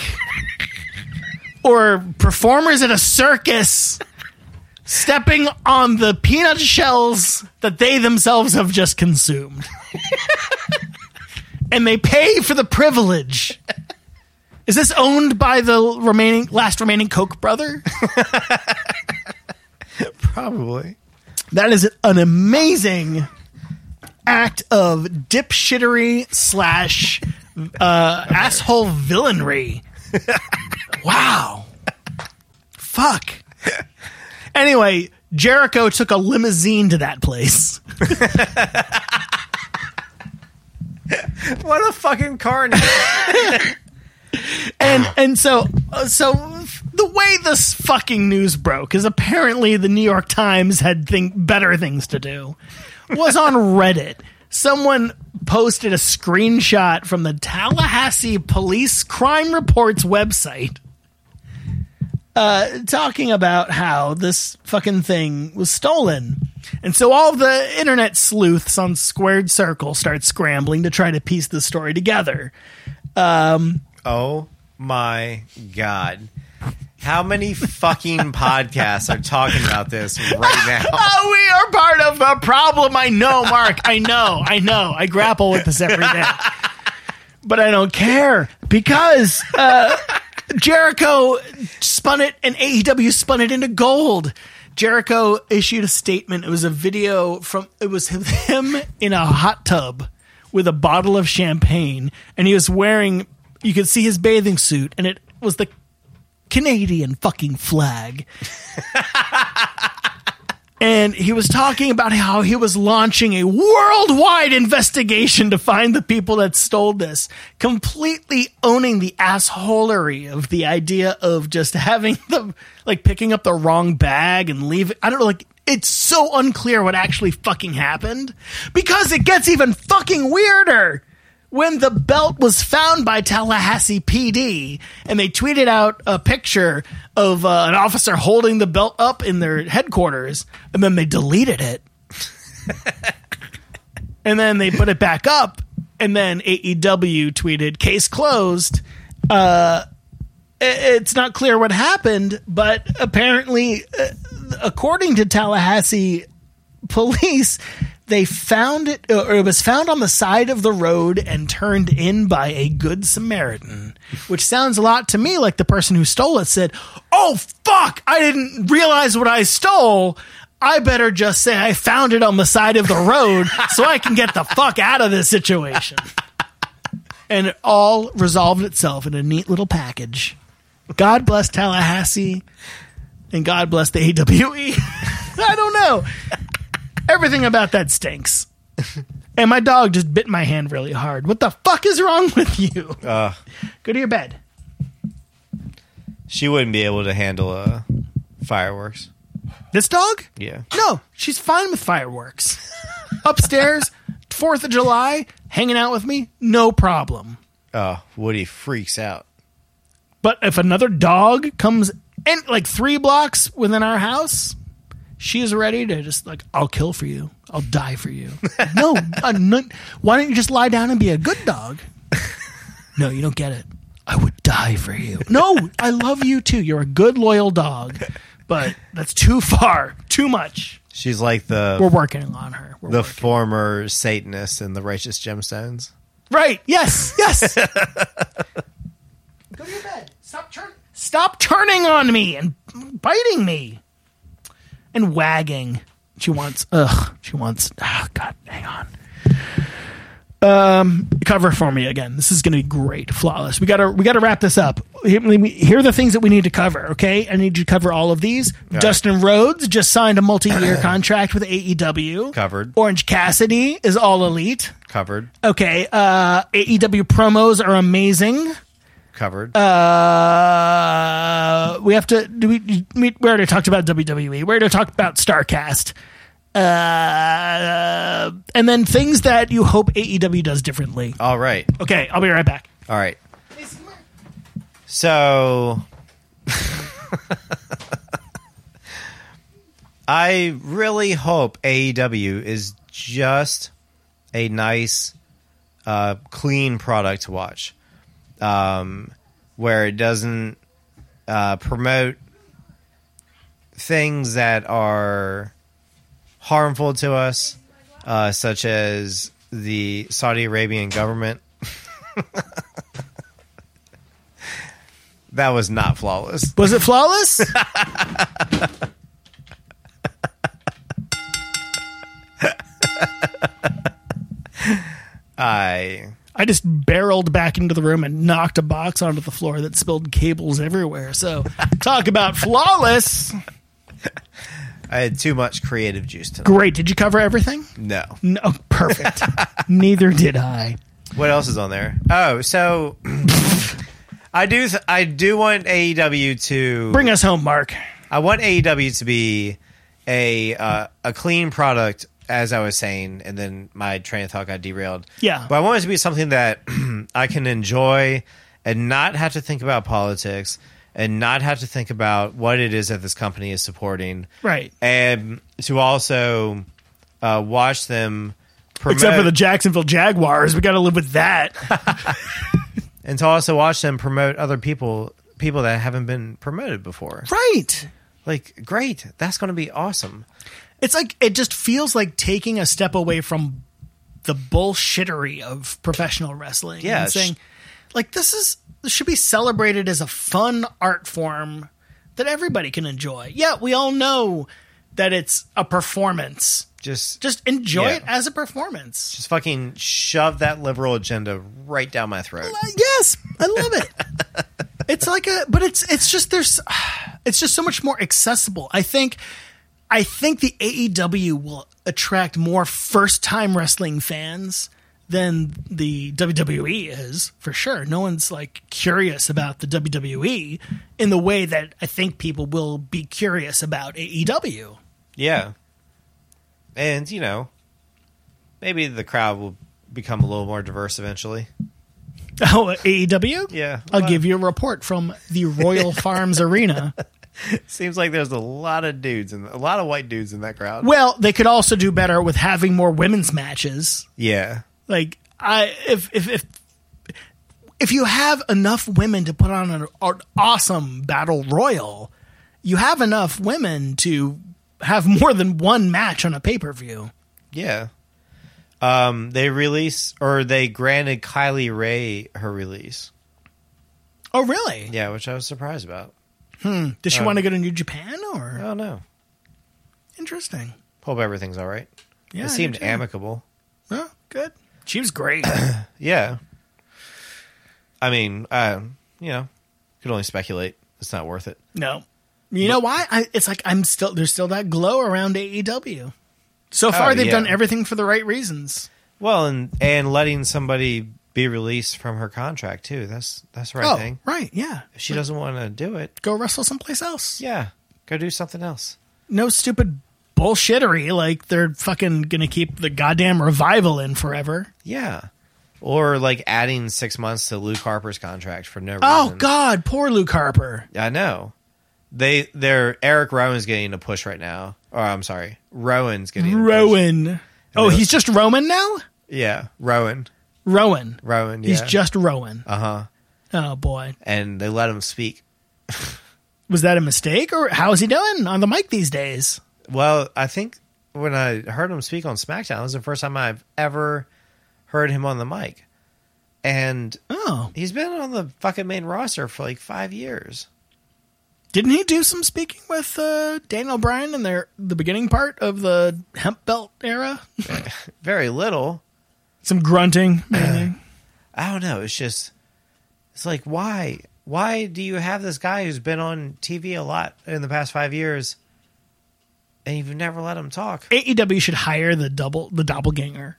or performers at a circus, stepping on the peanut shells that they themselves have just consumed. And they pay for the privilege. Is this owned by the remaining last remaining Koch brother? Probably. That is an amazing act of dipshittery slash uh, asshole villainry. Wow. Fuck. Anyway, Jericho took a limousine to that place. What a fucking carnage. And and so uh, so the way this fucking news broke is apparently the New York Times had think better things to do. Was on Reddit. Someone posted a screenshot from the Tallahassee Police Crime Reports website uh, talking about how this fucking thing was stolen. And so all the internet sleuths on Squared Circle start scrambling to try to piece the story together. Um, oh my God. How many fucking podcasts are talking about this right now? Oh, we are part of the problem. I know, Mark. I know. I know. I grapple with this every day. But I don't care because uh, Jericho spun it and A E W spun it into gold. Jericho issued a statement. It was a video from, it was him in a hot tub with a bottle of champagne. And he was wearing, you could see his bathing suit, and it was the Canadian fucking flag. And he was talking about how he was launching a worldwide investigation to find the people that stole this, completely owning the assholery of the idea of just having the, like, picking up the wrong bag and leaving. I don't know, like, it's so unclear what actually fucking happened, because it gets even fucking weirder. When the belt was found by Tallahassee P D and they tweeted out a picture of uh, an officer holding the belt up in their headquarters, and then they deleted it. And then they put it back up, and then A E W tweeted, case closed. Uh, it's not clear what happened, but apparently, uh, according to Tallahassee police, they found it, or it was found on the side of the road and turned in by a good Samaritan, which sounds a lot to me like the person who stole it said, oh, fuck, I didn't realize what I stole. I better just say I found it on the side of the road so I can get the fuck out of this situation. And it all resolved itself in a neat little package. God bless Tallahassee, and God bless the A W E. I don't know. Everything about that stinks. And my dog just bit my hand really hard. What the fuck is wrong with you? Uh, Go to your bed. she wouldn't be able to handle uh, fireworks. This dog? Yeah. No, she's fine with fireworks. Upstairs, fourth of July, hanging out with me, no problem. Oh, Woody freaks out. But if another dog comes in like three blocks within our house, she is ready to just like, I'll kill for you. I'll die for you. No, I'm not, why don't you just lie down and be a good dog? No, you don't get it. I would die for you. No, I love you too. You're a good, loyal dog. But that's too far. Too much. She's like the We're working on her. We're the working. former Satanist in the Righteous Gemstones. Right. Yes. Yes. Go to your bed. Stop turning. Stop turning on me and biting me and wagging. She wants. Ugh. She wants. Oh God. Hang on. Um, cover for me again. This is going to be great. Flawless. We gotta. We gotta wrap this up. Here, here are the things that we need to cover. Okay. I need you to cover all of these. All Dustin right. Rhodes just signed a multi-year contract with A E W. Covered. Orange Cassidy is all elite. Covered. Okay. Uh, A E W promos are amazing. Covered. Uh, we have to. Do we? We already talked about W W E. We already talked about StarCast. Uh, and then things that you hope A E W does differently. All right. Okay, I'll be right back. All right. So, I really hope A E W is just a nice, uh, clean product to watch, um, where it doesn't uh, promote things that are harmful to us, uh, such as the Saudi Arabian government. That was not flawless. Was it flawless? I I just barreled back into the room and knocked a box onto the floor that spilled cables everywhere. So, talk about flawless. I had too much creative juice tonight. Great. Did you cover everything? No. No. Perfect. Neither did I. What else is on there? Oh, so I do. Th- I do want A E W to Bring us home, Mark. I want A E W to be a uh, a clean product, as I was saying, and then my train of thought got derailed. Yeah. But I want it to be something that I can enjoy and not have to think about politics and not have to think about what it is that this company is supporting. Right. And to also uh, watch them promote, Except for the Jacksonville Jaguars. We got to live with that. and to also watch them promote other people, people that haven't been promoted before. Right. Like, great. That's going to be awesome. It's like, it just feels like taking a step away from the bullshittery of professional wrestling. Yeah, And saying, like, this is, this should be celebrated as a fun art form that everybody can enjoy. Yeah, we all know that it's a performance. Just, Just enjoy Yeah. it as a performance. just fucking shove that liberal agenda right down my throat. Uh, yes, I love it. It's like a, but it's it's just there's, it's just so much more accessible. I think, I think the A E W will attract more first-time wrestling fans than the W W E is, for sure. No one's like curious about the W W E in the way that I think people will be curious about A E W. Yeah. And, you know, maybe the crowd will become a little more diverse eventually. Oh, A E W? Yeah. I'll Well- give you a report from the Royal Farms Arena. Seems like there's a lot of dudes and a lot of white dudes in that crowd. Well, they could also do better with having more women's matches. Yeah. Like, I if if if if you have enough women to put on an, an awesome battle royal, you have enough women to have more than one match on a pay-per-view. Yeah. Um, they release or they granted Kylie Ray her release. Oh, really? Yeah, which I was surprised about. Does she Um, want to go to New Japan or? I don't know. Interesting. Hope everything's all right. Yeah, It I seemed do too. amicable. Oh, good. She was great. Yeah. I mean, uh, you know, could only speculate. It's not worth it. No. You know why? I, it's like I'm still there's still that glow around A E W. So far, Oh, they've yeah. done everything for the right reasons. Well, and and letting somebody be released from her contract too. That's that's the right Oh, thing. right, yeah. If she doesn't want to do it, Go wrestle someplace else. yeah, go do something else. No stupid bullshittery like they're fucking gonna keep the goddamn revival in forever. Yeah. Or like adding six months to Luke Harper's contract for no reason. Oh God, poor Luke Harper. I know. They they're Eric Rowan's getting a push right now. Or I'm sorry, Rowan's getting a push. Rowan. Oh, they- he's just Roman now? Yeah, Rowan. Rowan. Rowan. Yeah. He's just Rowan. uh huh. Oh boy. And they let him speak. Was that a mistake or how is he doing on the mic these days? Well, I think when I heard him speak on SmackDown, it was the first time I've ever heard him on the mic. And Oh. he's been on the fucking main roster for like five years. Didn't he do some speaking with uh, Daniel Bryan in their the beginning part of the hemp belt era? Very little. Some grunting, maybe. I don't know. It's just, it's like, why? Why do you have this guy who's been on T V a lot in the past five years and you've never let him talk? A E W should hire the double the doppelganger.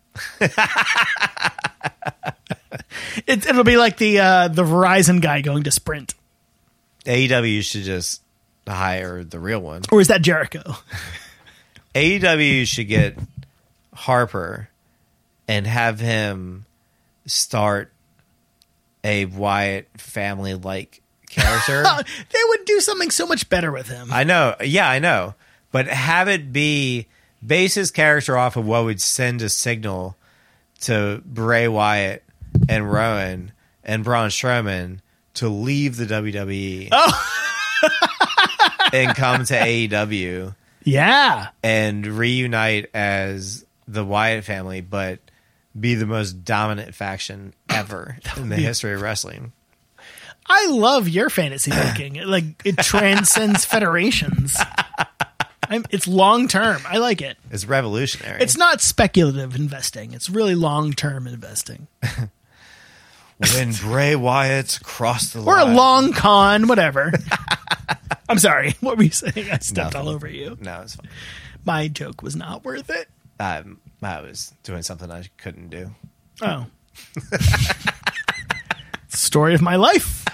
it, it'll be like the uh, the Verizon guy going to Sprint, A E W should just hire the real one. or is that Jericho? A E W should get Harper and have him start a Wyatt family-like character. They would do something so much better with him. I know. Yeah, I know. But have it be, base his character off of what would send a signal to Bray Wyatt and Rowan and Braun Strowman to leave the W W E and come to A E W yeah, and reunite as the Wyatt family, but be the most dominant faction ever in the history of wrestling. I love your fantasy thinking. It, like it transcends federations. I'm, it's long term. I like it. It's revolutionary. It's not speculative investing. It's really long term investing. when Bray Wyatt crossed the Or line. a long con, whatever. I'm sorry. What were you saying? I stepped Nothing. all over you. No, it's fine. My joke was not worth it. Um, I was doing something I couldn't do. Oh. Story of my life.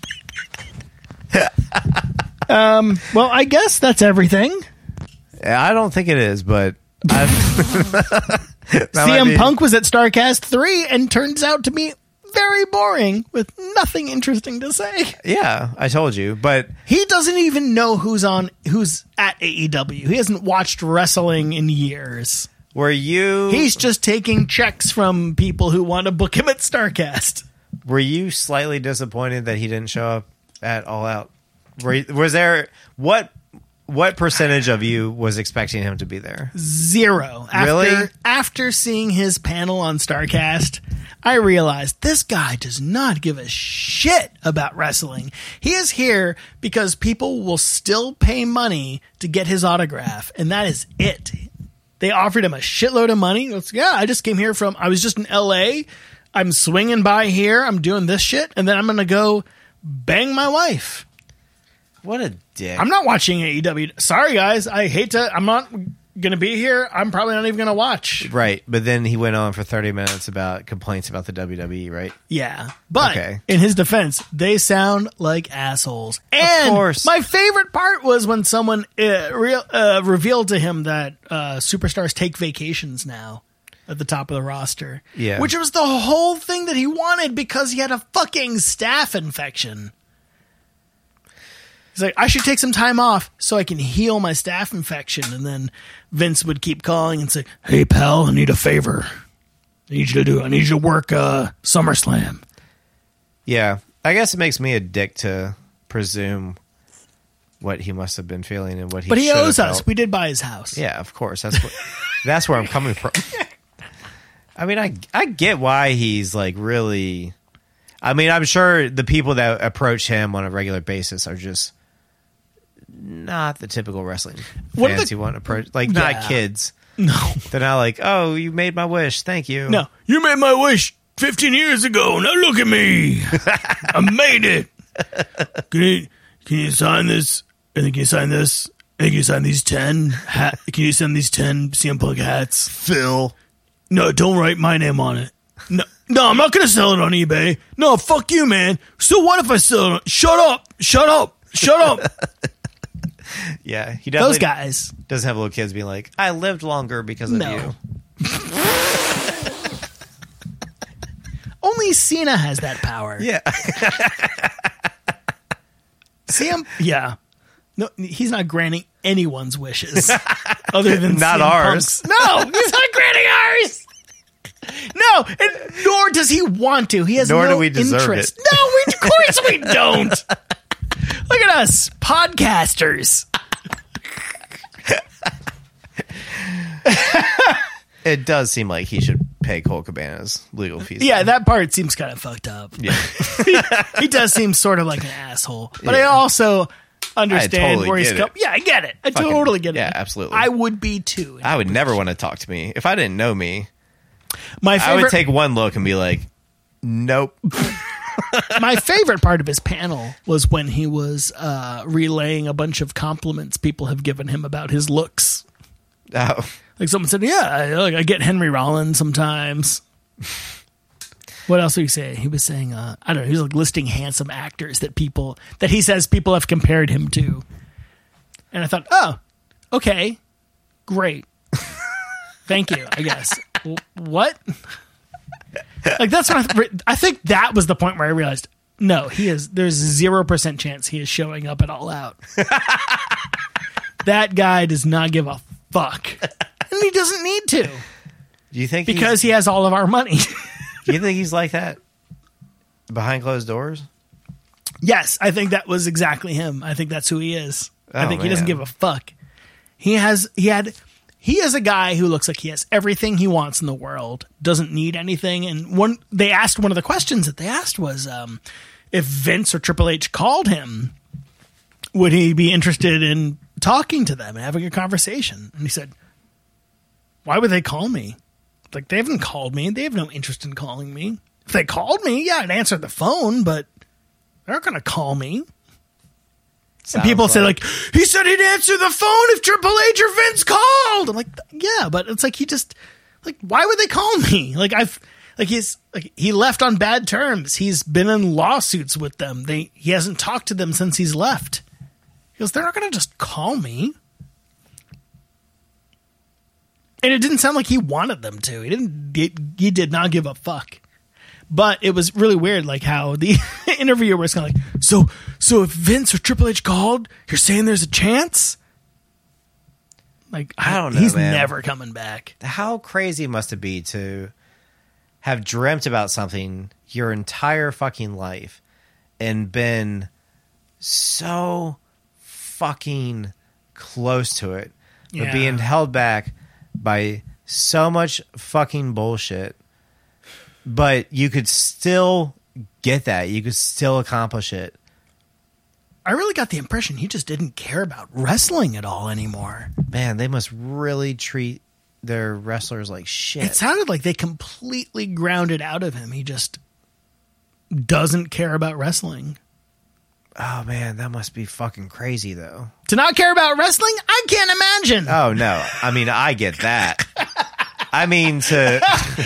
um, well, I guess that's everything. I don't think it is, but I've, That C might M be- Punk was at StarCast three and turns out to be very boring with nothing interesting to say. Yeah, I told you, but He doesn't even know who's on who's at A E W. He hasn't watched wrestling in years. were you He's just taking checks from people who want to book him at StarCast. were you slightly disappointed that he didn't show up at All Out? Were you, was there what what percentage of you was expecting him to be there? Zero. After, Really? After seeing his panel on StarCast, I realized this guy does not give a shit about wrestling. He is here because people will still pay money to get his autograph, and that is it. They offered him a shitload of money. It's, yeah, I just came here from, I was just in L A. I'm swinging by here. I'm doing this shit, and then I'm going to go bang my wife. What a dick. I'm not watching A E W. Sorry, guys. I hate to. I'm not going to be here. I'm probably not even going to watch. Right. But then he went on for thirty minutes about complaints about the W W E, right? Yeah. But Okay. in his defense, they sound like assholes. And course. my favorite part was when someone uh, real, uh, revealed to him that uh, superstars take vacations now at the top of the roster. Yeah. Which was the whole thing that he wanted because he had a fucking staph infection. He's like, I should take some time off so I can heal my staph infection. And then Vince would keep calling and say, hey, pal, I need a favor. I need you to do I need you to work uh, SummerSlam. Yeah. I guess it makes me a dick to presume what he must have been feeling and what he But he should owes have us. felt. We did buy his house. Yeah, of course. That's what, that's where I'm coming from. I mean, I I get why he's like really. I mean, I'm sure the people that approach him on a regular basis are just not the typical wrestling What are fans the- you want to approach. Like, Yeah. not kids. No. They're not like, oh, you made my wish. Thank you. No. You made my wish fifteen years ago. Now look at me. I made it. Can you, can you sign this? And then can you sign this? And can you sign these ten? Hat, can you send these ten C M Punk hats? Phil. No, don't write my name on it. No, no, I'm not going to sell it on eBay. No, fuck you, man. So what if I sell it on... Shut up. Shut up. Shut up. Yeah, he Those definitely guys. doesn't have little kids being like, I lived longer because of No. you. Only Cena has that power. Yeah. C M... Yeah. No, he's not granting anyone's wishes other than Not C M ours. Punk's. No, he's not granting ours. No, and nor does he want to. He has Nor no do we deserve interest. it. No, we, of course we don't. Look at us, podcasters. It does seem like he should pay Cole Cabana's legal fees. Yeah, that part seems kind of fucked up. Yeah. He does seem sort of like an asshole, but I Yeah. also understand I totally where he's get coming. it. Yeah, I get it. I Fucking- totally get it. yeah, absolutely. I would be too. I would never want to talk to me. If I didn't know me, My I favorite, would take one look and be like, nope. my favorite part of his panel was when he was uh, relaying a bunch of compliments people have given him about his looks. Oh, Like someone said, yeah, I, like, I get Henry Rollins sometimes. What else did he say? He was saying, uh, I don't know, he was like listing handsome actors that people, that he says people have compared him to. And I thought, oh, okay, great. Thank you, I guess. W- what? Like, that's what I, th- I think that was the point where I realized, no, he is, there's zero percent chance he is showing up at All Out. That guy does not give a fuck. And he doesn't need to do you think because he's, he has all of our money. do you think he's like that behind closed doors? Yes, I think that was exactly him. I think that's who he is. I Oh, think he doesn't man. give a fuck. He has, he had, he is a guy who looks like he has everything he wants in the world, doesn't need anything. And one, they asked, one of the questions that they asked was, um, if Vince or Triple H called him, would he be interested in talking to them and having a conversation? And he said, why would they call me? Like, they haven't called me. They have no interest in calling me. If they called me, yeah, I'd answer the phone, but they're not going to call me. And people say, like, he said he'd answer the phone if Triple H or Vince called. I'm like, yeah, but it's like he just, like, why would they call me? Like, I've, like, he's, like, he left on bad terms. He's been in lawsuits with them. They, he hasn't talked to them since he's left. He goes, they're not going to just call me. And it didn't sound like he wanted them to. He didn't, he, he did not give a fuck. But it was really weird, like how the interviewer was kind of like, so, so if Vince or Triple H called, you're saying there's a chance? Like, I don't know, He's man. never coming back. How crazy must it be to have dreamt about something your entire fucking life and been so fucking close to it, but Yeah. being held back by so much fucking bullshit, but you could still get that. You could still accomplish it. I really got the impression he just didn't care about wrestling at all anymore. Man, they must really treat their wrestlers like shit. It sounded like they completely ground it out of him. He just doesn't care about wrestling. Oh man, that must be fucking crazy though. To not care about wrestling? I can't imagine. Oh no. I mean, I get that. I mean to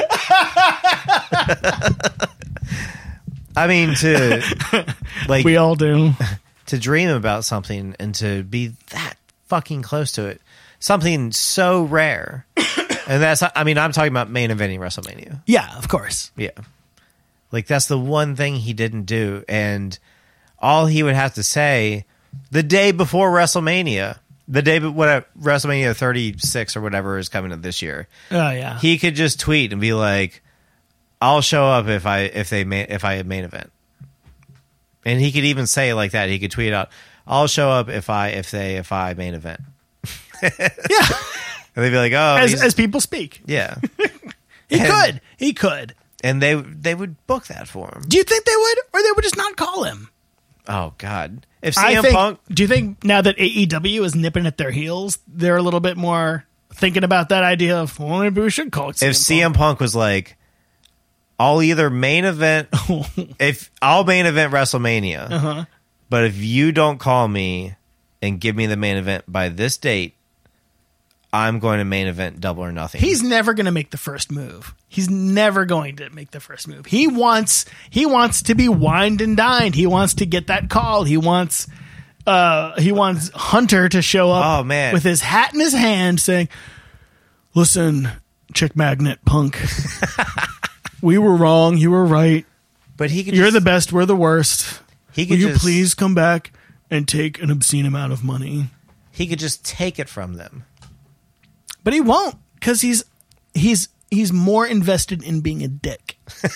I mean to like We all do. to dream about something and to be that fucking close to it. Something so rare. And that's I mean, I'm talking about main eventing WrestleMania. Yeah, of course. Yeah. Like that's the one thing he didn't do, and all he would have to say the day before WrestleMania, the day be- what WrestleMania thirty-six or whatever is coming up this year, Oh yeah. he could just tweet and be like, "I'll show up if I if they ma- if I main event," and he could even say it like that. He could tweet out, "I'll show up if I if they if I main event." yeah. And they'd be like, "Oh, As he's- as people speak. yeah," He And- could. He could. and they they would book that for him. Do you think they would? Or they would just not call him? Oh God, if I C M think, Punk. do you think now that A E W is nipping at their heels, they're a little bit more thinking about that idea of, well, maybe we should call it C M If C M Punk was like, I'll either main event, if I'll main event WrestleMania, Uh-huh. but if you don't call me and give me the main event by this date, I'm going to main event Double or Nothing. He's never going to make the first move. He's never going to make the first move. He wants he wants to be wined and dined. He wants to get that call. He wants uh, he wants Hunter to show up Oh, man. with his hat in his hand saying, "Listen, Chick Magnet Punk. We were wrong. You were right. but he could You're just, the best. We're the worst. He Will could you just, please come back and take an obscene amount of money?" He could just take it from them. But he won't, because he's he's he's more invested in being a dick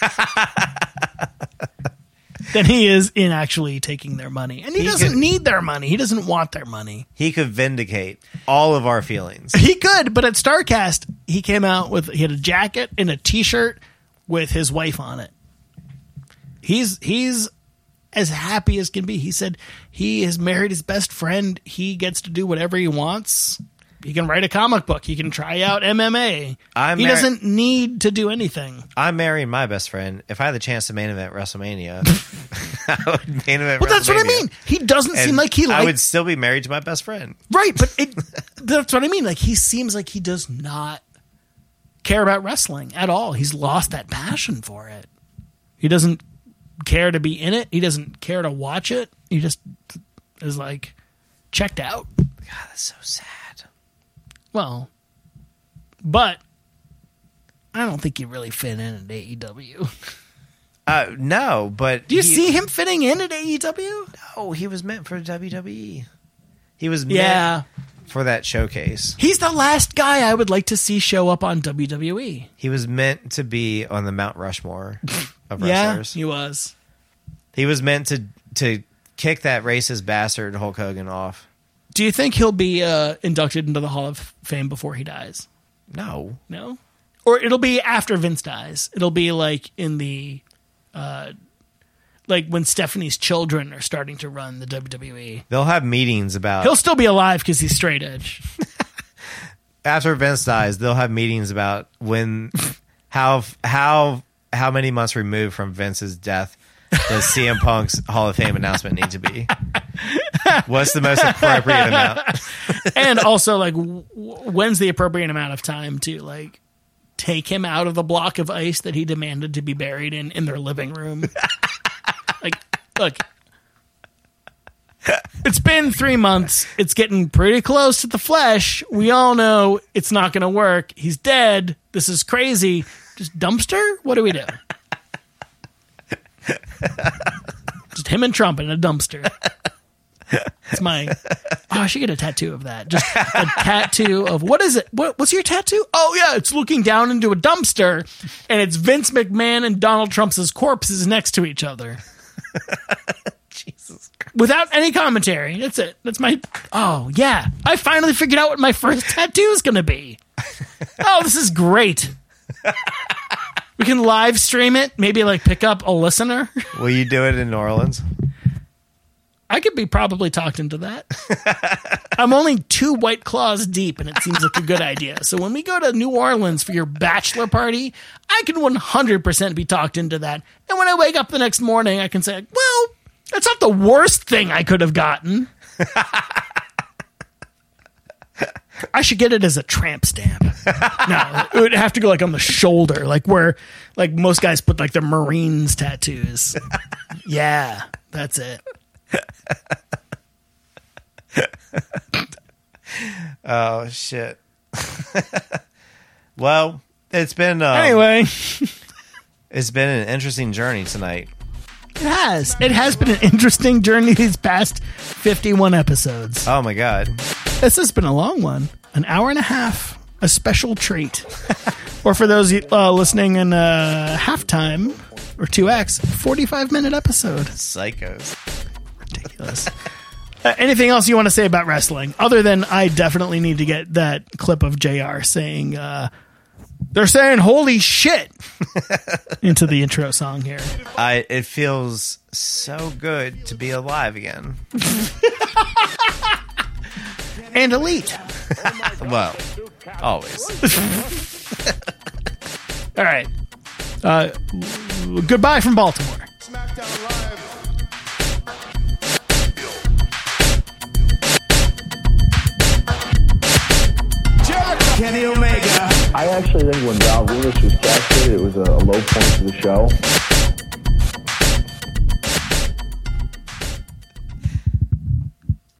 than he is in actually taking their money. And he, He doesn't could- need their money. He doesn't want their money. He could vindicate all of our feelings. He could, but at StarCast, he came out with he had a jacket and a T-shirt with his wife on it. He's he's as happy as can be. He said he has married his best friend. He gets to do whatever he wants. He can write a comic book. He can try out M M A. I'm he mar- doesn't need to do anything. I'm marrying my best friend. If I had the chance to main event WrestleMania, I would main event Well, that's what I WrestleMania. mean. He doesn't And seem like he I likes would still be married to my best friend. right, but it, that's what I mean. Like he seems like he does not care about wrestling at all. He's lost that passion for it. He doesn't care to be in it. He doesn't care to watch it. He just is like checked out. God, that's so sad. Well, but I don't think he really fit in at A E W. Uh, no, but Do you he, see him fitting in at A E W? Oh, he was meant for W W E. He was meant Yeah. for that showcase. He's the last guy I would like to see show up on W W E. He was meant to be on the Mount Rushmore of Yeah, wrestlers. he was. He was meant to to kick that racist bastard Hulk Hogan off. Do you think he'll be uh, inducted into the Hall of Fame before he dies? No, No? Or it'll be after Vince dies. It'll be like in the, uh, like when Stephanie's children are starting to run the W W E. they'll have meetings about He'll still be alive because he's straight edge. after Vince dies. They'll have meetings about when how how how many months removed from Vince's death does C M Punk's Hall of Fame announcement need to be? What's the most appropriate amount? And also, like, w- when's the appropriate amount of time to, like, take him out of the block of ice that he demanded to be buried in in their living room? Like, look, it's been three months. It's getting pretty close to the flesh. We all know it's not going to work. He's dead. This is crazy. Just dumpster? What do we do? Just him and Trump in a dumpster. It's my. Oh, I should get a tattoo of that. Just a tattoo of what is it? What, what's your tattoo? Oh yeah, it's looking down into a dumpster, and it's Vince McMahon and Donald Trump's corpses next to each other. Jesus Christ. Without any commentary. That's it. That's my. Oh yeah, I finally figured out what my first tattoo is going to be. Oh, this is great. We can live stream it. Maybe like pick up a listener. Will you do it in New Orleans? I could be probably talked into that. I'm only two White Claws deep, and it seems like a good idea. So when we go to New Orleans for your bachelor party, I can one hundred percent be talked into that. And when I wake up the next morning, I can say, well, That's not the worst thing I could have gotten. I should get it as a tramp stamp. No, it would have to go like on the shoulder, like where like most guys put like their Marines tattoos. Yeah, that's it. Oh shit. Well, it's been um, Anyway, it's been an interesting journey tonight. it has. It has been an interesting journey these past fifty-one episodes. Oh my god. This has been a long one. An hour and a half. A special treat. Or for those uh, listening in uh, halftime or two X, forty-five minute episode. Psychos. Ridiculous. Uh, anything else you want to say about wrestling? Other than I definitely need to get that clip of J R saying, uh, they're saying holy shit into the intro song here. I it feels so good to be alive again. And elite. Well, always. All right. Uh, goodbye from Baltimore. Kenny Omega. I actually think when Val Venus was casted, it was a, a low point to the show.